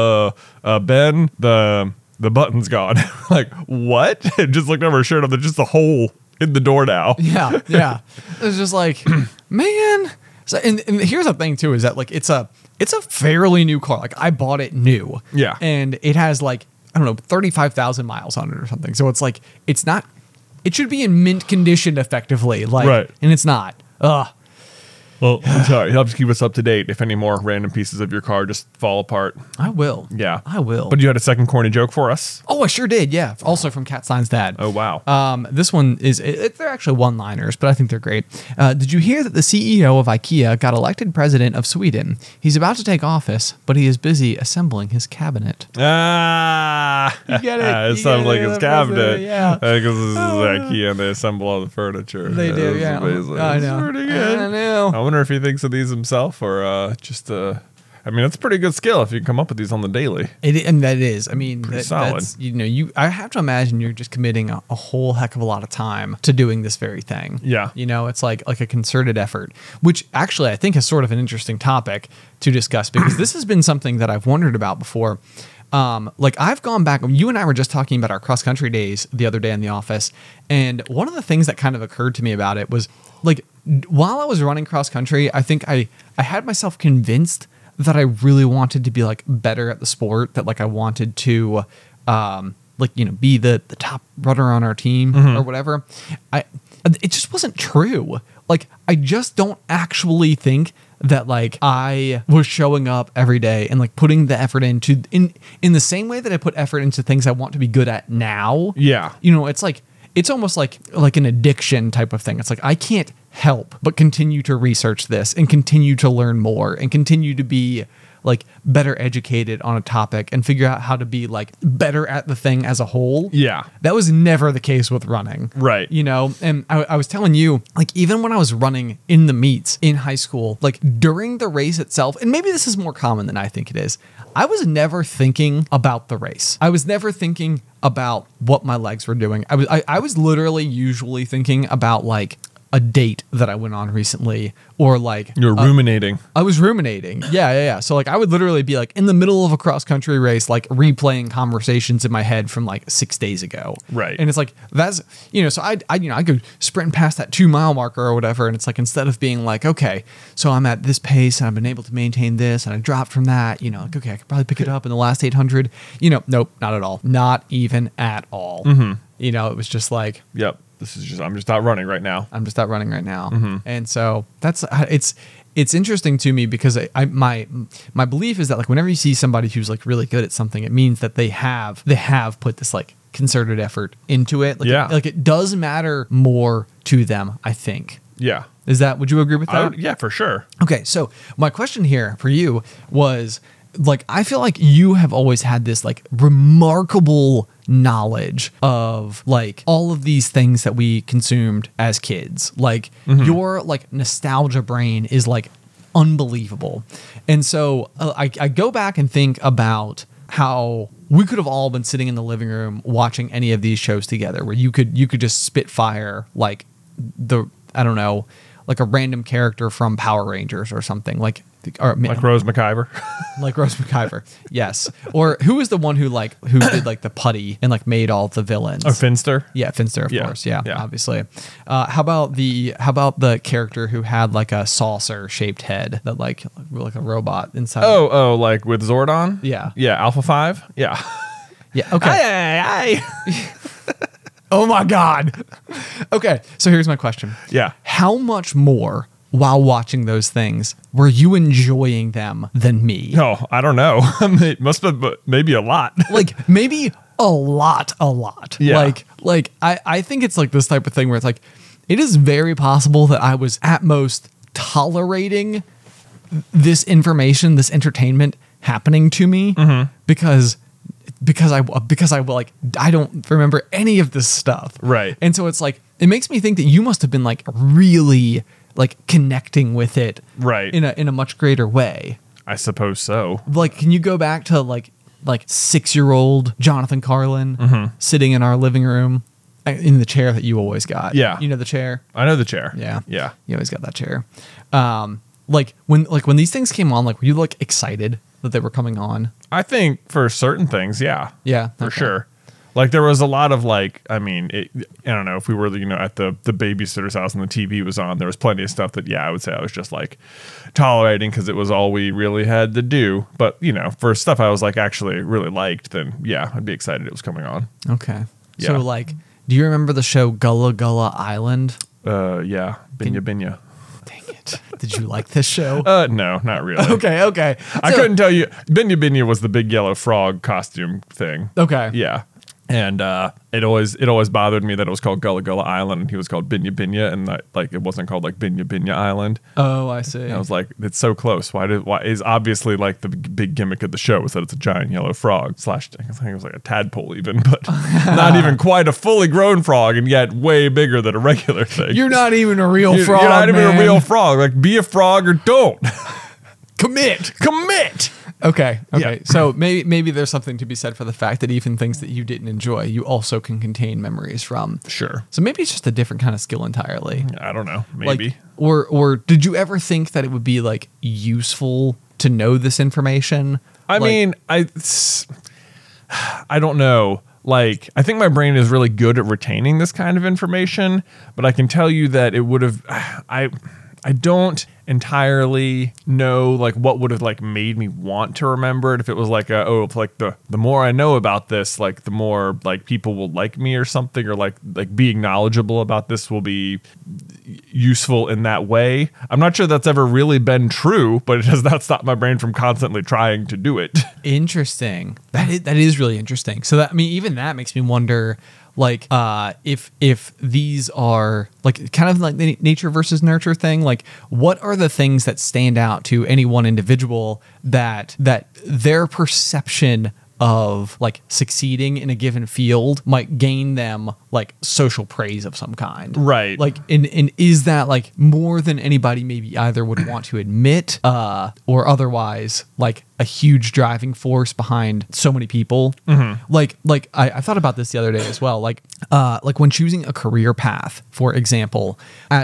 Ben, the button's gone. Like, what? And just looked over, sure enough, there's just a hole in the door now. Yeah, yeah. It was just like, man. So, and here's the thing too, is that like it's a fairly new car. Like, I bought it new. Yeah. And it has like, I don't know, 35,000 miles on it or something. So it's like, it's not, it should be in mint condition effectively. Like, Right. And it's not. Ugh. Well, I'm sorry. You'll have to keep us up to date if any more random pieces of your car just fall apart. I will. Yeah. I will. But you had a second corny joke for us? Oh, I sure did. Yeah. Also from Cat Stein's dad. Oh, wow. This one is, they're actually one-liners, but I think they're great. Did you hear that the CEO of IKEA got elected president of Sweden? He's about to take office, but he is busy assembling his cabinet. Ah, You get it. It You sounds get like it. his That was cabinet. it, yeah. Because this is IKEA and they assemble all the furniture. They do, It's yeah. amazing. I know. It's pretty good. I know. I wonder if he thinks of these himself or just I mean, it's a pretty good skill if you come up with these on the daily. And that is, I mean, solid. that's, you know, I have to imagine you're just committing a whole heck of a lot of time to doing this very thing. Yeah. You know, it's like a concerted effort, which actually I think is sort of an interesting topic to discuss, because this has been something that I've wondered about before. Like, I've gone back, you and I were just talking about our cross country days the other day in the office. And one of the things that kind of occurred to me about it was like, while I was running cross country, I think I had myself convinced that I really wanted to be like better at the sport, that like I wanted to, like, you know, be the top runner on our team or whatever. It just wasn't true. Like, I just don't actually think that like I was showing up every day and like putting the effort into in the same way that I put effort into things I want to be good at now. Yeah. You know, it's like, it's almost like an addiction type of thing. It's like, I can't help but continue to research this and continue to learn more and continue to be like better educated on a topic and figure out how to be like better at the thing as a whole. Yeah. That was never the case with running. Right. You know, and I was telling you, like, even when I was running in the meets in high school, like during the race itself, and maybe this is more common than I think it is, I was never thinking about the race. I was never thinking about what my legs were doing. I was literally usually thinking about like, a date that I went on recently, or like You're ruminating. I was ruminating. Yeah. So like I would literally be like in the middle of a cross country race, like replaying conversations in my head from like 6 days ago. Right. And it's like, that's, so I go sprinting past that 2-mile marker or whatever. And it's like, instead of being like, okay, so I'm at this pace and I've been able to maintain this and I dropped from that, like, okay, I could probably pick it up in the last 800, nope, not at all. Not even at all. Mm-hmm. It was just like, Yep. I'm just not running right now. I'm just out running right now. Mm-hmm. And so that's, it's interesting to me because my belief is that like whenever you see somebody who's like really good at something, it means that they have put this like concerted effort into it. Like, like it does matter more to them, I think. Yeah. Would you agree with that? Yeah, for sure. Okay. So my question here for you was like, I feel like you have always had this like remarkable knowledge of like all of these things that we consumed as kids. Like your like nostalgia brain is like unbelievable. And so I go back and think about how we could have all been sitting in the living room watching any of these shows together, where you could just spit fire like I don't know, like a random character from Power Rangers or something, like Rose McIver. Like Rose McIver, yes. Or who was the one who did like the putty and like made all the villains? Oh, Finster. Yeah, Finster, of course. Yeah, obviously. How about the character who had like a saucer shaped head that like a robot inside? Oh, like with Zordon. Yeah. Alpha 5. Yeah. Yeah. Okay. Aye. Oh my God. Okay, so here's my question. Yeah. How much more, while watching those things, were you enjoying them than me? No, I don't know. It must have been maybe a lot. Like maybe a lot. Yeah. Like I think it's like this type of thing where it's like, it is very possible that I was at most tolerating this information, this entertainment happening to me because I like, I don't remember any of this stuff. Right. And so it's like, it makes me think that you must have been like really like connecting with it. Right. In a much greater way. I suppose so. Like, can you go back to like 6-year-old Jonathan Carlin sitting in our living room in the chair that you always got? Yeah. You know the chair? I know the chair. Yeah. Yeah. You always got that chair. Like when these things came on, like, were you like excited that they were coming on? I think for certain things, yeah. Yeah. For sure. Like there was a lot of like, I mean, I don't know if we were, at the babysitter's house and the TV was on, there was plenty of stuff that, I would say I was just like tolerating because it was all we really had to do. But, for stuff I was like actually really liked, then I'd be excited it was coming on. Okay. Yeah. So like, do you remember the show Gullah Gullah Island? Yeah. Binya. Dang it. Did you like this show? No, not really. Okay. I couldn't tell you. Binya was the big yellow frog costume thing. Okay. Yeah. And it always bothered me that it was called Gullah Gullah Island and he was called Binya, and that, like, it wasn't called like Binya Island. Oh, I see. And I was like, it's so close. Why is obviously like the big gimmick of the show is that it's a giant yellow frog / I think it was like a tadpole even, but not even quite a fully grown frog, and yet way bigger than a regular thing. You're not even a real frog. You're not even man. a real frog. Like, be a frog or don't. Commit. Okay. Yeah. So maybe there's something to be said for the fact that even things that you didn't enjoy, you also can contain memories from. Sure. So maybe it's just a different kind of skill entirely. I don't know. Maybe. Like, or did you ever think that it would be like useful to know this information? I mean, I don't know. Like, I think my brain is really good at retaining this kind of information, but I can tell you that it would have, I don't entirely know like what would have like made me want to remember it if it was like the more I know about this, like the more like people will like me or something, or like being knowledgeable about this will be useful in that way. I'm not sure that's ever really been true, but it has not stopped my brain from constantly trying to do it. Interesting. That is really interesting. So that, I mean, even that makes me wonder, like, if these are like kind of like the nature versus nurture thing, like what are the things that stand out to any one individual that their perception of like succeeding in a given field might gain them like social praise of some kind. Right. Like, and is that like more than anybody maybe either would want to admit, or otherwise like a huge driving force behind so many people. Mm-hmm. Like I thought about this the other day as well. Like when choosing a career path, for example, at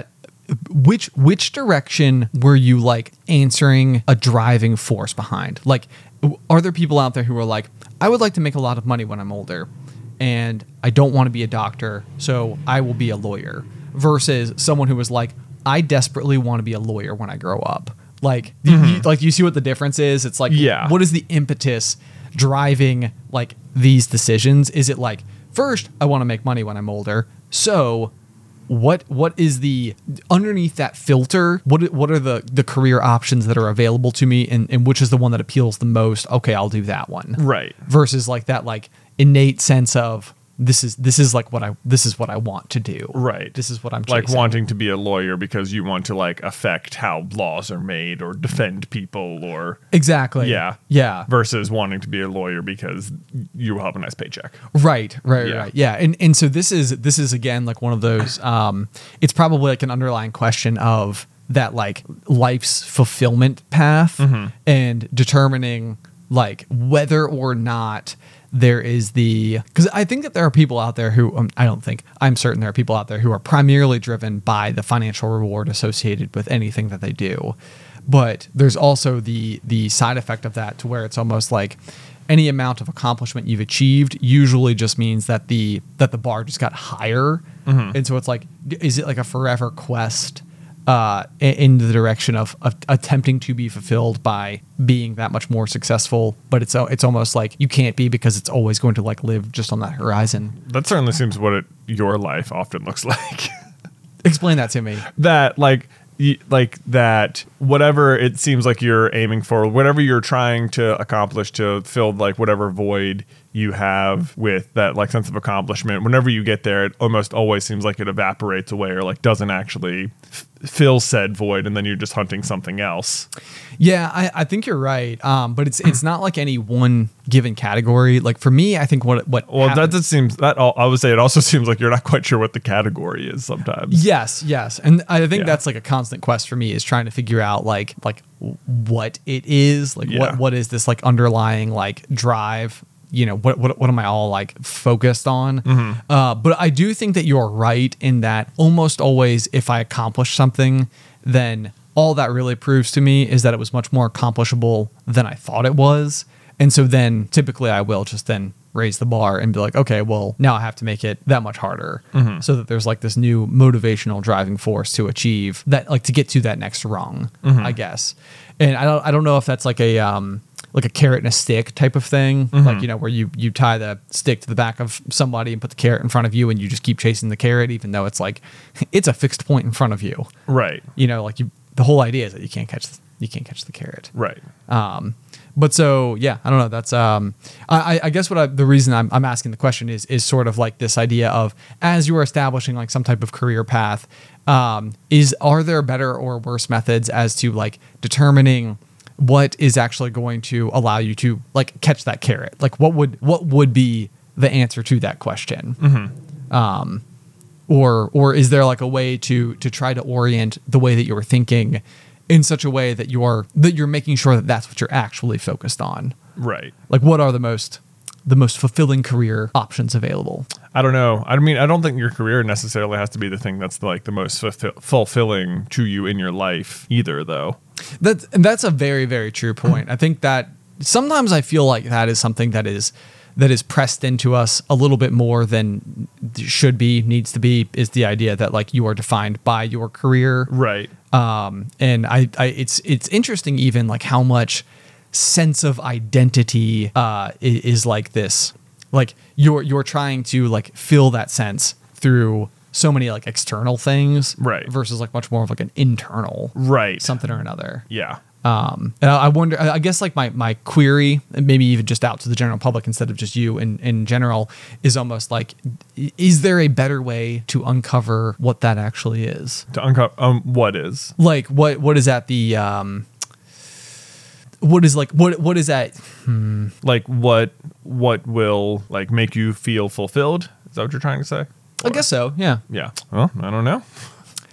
which direction were you like answering a driving force behind? Like, are there people out there who are like, I would like to make a lot of money when I'm older, and I don't want to be a doctor, so I will be a lawyer, versus someone who was like, I desperately want to be a lawyer when I grow up. Like, you see what the difference is? It's like, Yeah. what is the impetus driving like these decisions? Is it like, first, I want to make money when I'm older, so what is the underneath that filter? What are the career options that are available to me, and which is the one that appeals the most? Okay, I'll do that one. Right. Versus like that like innate sense of this is what I want to do. Right. This is what I'm Like chasing. wanting to be a lawyer because you want to like affect how laws are made or defend people or Exactly. yeah. Yeah. Versus wanting to be a lawyer because you will have a nice paycheck. Right. Yeah. Right. Yeah. And so this is again like one of those it's probably like an underlying question of that like life's fulfillment path and determining like whether or not there is because I think that there are people out there who I'm certain there are people out there who are primarily driven by the financial reward associated with anything that they do. But there's also the side effect of that to where it's almost like any amount of accomplishment you've achieved usually just means that the bar just got higher. And so it's like, is it like a forever quest in the direction of attempting to be fulfilled by being that much more successful, but it's almost like you can't be because it's always going to like live just on that horizon. That certainly seems what your life often looks like. Explain that to me. That like that whatever it seems like you're aiming for, whatever you're trying to accomplish to fill like whatever void you have with that like sense of accomplishment, whenever you get there, it almost always seems like it evaporates away or like doesn't actually fill said void, and then you're just hunting something else. Yeah, I think you're right. But it's not like any one given category. Like for me, I think what That just seems that I would say it also seems like you're not quite sure what the category is sometimes. Yes, and I think Yeah. that's like a constant quest for me is trying to figure out like what it is, like Yeah. what is this like underlying like drive. You know, what am I all like focused on? But I do think that you're right in that almost always if I accomplish something, then all that really proves to me is that it was much more accomplishable than I thought it was. And so then typically I will just then raise the bar and be like, okay, well, now I have to make it that much harder so that there's like this new motivational driving force to achieve that, like to get to that next rung, I guess. And I don't know if that's like a carrot and a stick type of thing, like, you know, where you tie the stick to the back of somebody and put the carrot in front of you and you just keep chasing the carrot, even though it's like, it's a fixed point in front of you. Right. You know, like the whole idea is that you can't catch the carrot. Right. But so, yeah, I don't know. That's, I guess the reason I'm asking the question is sort of like this idea of, as you are establishing like some type of career path, are there better or worse methods as to like determining what is actually going to allow you to like catch that carrot? Like what would be the answer to that question? Or is there like a way to try to orient the way that you're thinking in such a way that you're making sure that that's what you're actually focused on? Right. Like what are the most fulfilling career options available? I don't know. I mean, I don't think your career necessarily has to be the thing that's like the most fulfilling to you in your life either, though. That's a very, very true point. I think that sometimes I feel like that is something that is pressed into us a little bit more than should be, needs to be, is the idea that like you are defined by your career. Right. And it's interesting even like how much sense of identity is like this, like you're trying to like fill that sense through so many like external things, right, versus like much more of like an internal something or another. Yeah. And I wonder, I guess like my query, and maybe even just out to the general public instead of just you in general, is almost like, is there a better way to uncover what that actually is? To uncover what is? Like what is at the what is that? Like what will like make you feel fulfilled? Is that what you're trying to say? I guess so. Yeah. Yeah. Well, I don't know.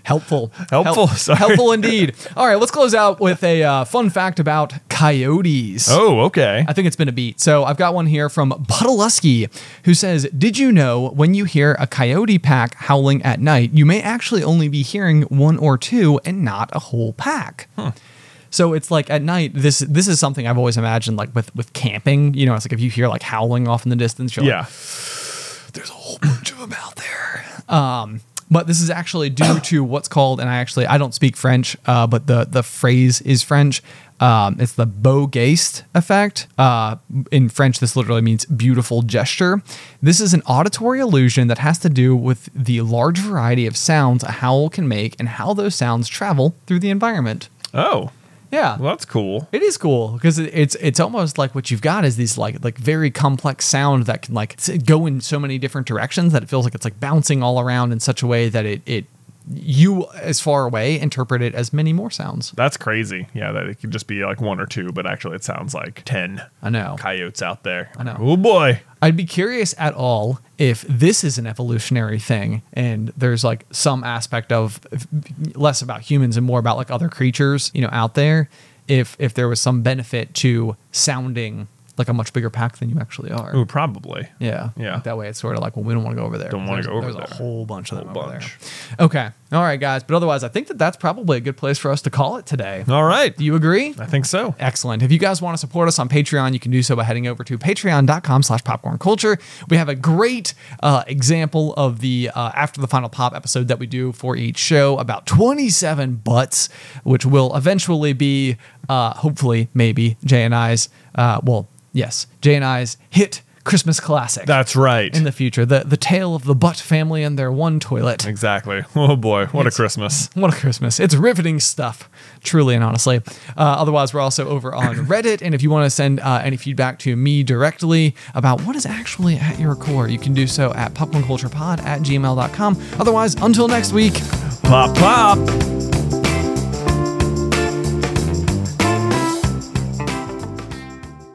Helpful. Sorry. Helpful indeed. All right, let's close out with a fun fact about coyotes. Oh, okay. I think it's been a beat. So I've got one here from Puddleski, who says, did you know when you hear a coyote pack howling at night, you may actually only be hearing one or two and not a whole pack? So it's like at night, this is something I've always imagined, like with camping, you know, it's like if you hear like howling off in the distance, you're like, there's a whole bunch of them out there. But this is actually due to what's called, and I don't speak French, but the phrase is French. It's the beau geste effect. In French, this literally means beautiful gesture. This is an auditory illusion that has to do with the large variety of sounds a howl can make and how those sounds travel through the environment. Oh. Yeah. Well, that's cool. It is cool because it's almost like what you've got is these like very complex sound that can like go in so many different directions that it feels like it's like bouncing all around in such a way that you as far away interpret it as many more sounds. That's crazy. Yeah, that it could just be like one or two, but actually it sounds like 10 I know. coyotes out there. I know. Oh boy. I'd be curious at all if this is an evolutionary thing and there's like some aspect of less about humans and more about like other creatures, you know, out there, if there was some benefit to sounding like a much bigger pack than you actually are. Ooh, probably. Yeah. Yeah. Like that way it's sort of like, well, we don't want to go over there. Don't wanna go over There's there. a whole bunch of them over there. bunch. Okay. All right, guys. But otherwise, I think that's probably a good place for us to call it today. All right. Do you agree? I think so. Excellent. If you guys want to support us on Patreon, you can do so by heading over to patreon.com/popcornculture. We have a great example of the After the Final Pop episode that we do for each show, about 27 butts, which will eventually be, hopefully, maybe, Jay and I's, Jay and I's hit Christmas classic. That's right. In the future. The tale of the Butt family and their one toilet. Exactly. Oh boy, what a Christmas. What a Christmas. It's riveting stuff, truly and honestly. Otherwise, we're also over on Reddit, and if you want to send any feedback to me directly about what is actually at your core, you can do so at popcornculturepod@gmail.com. Otherwise, until next week, Pop, pop.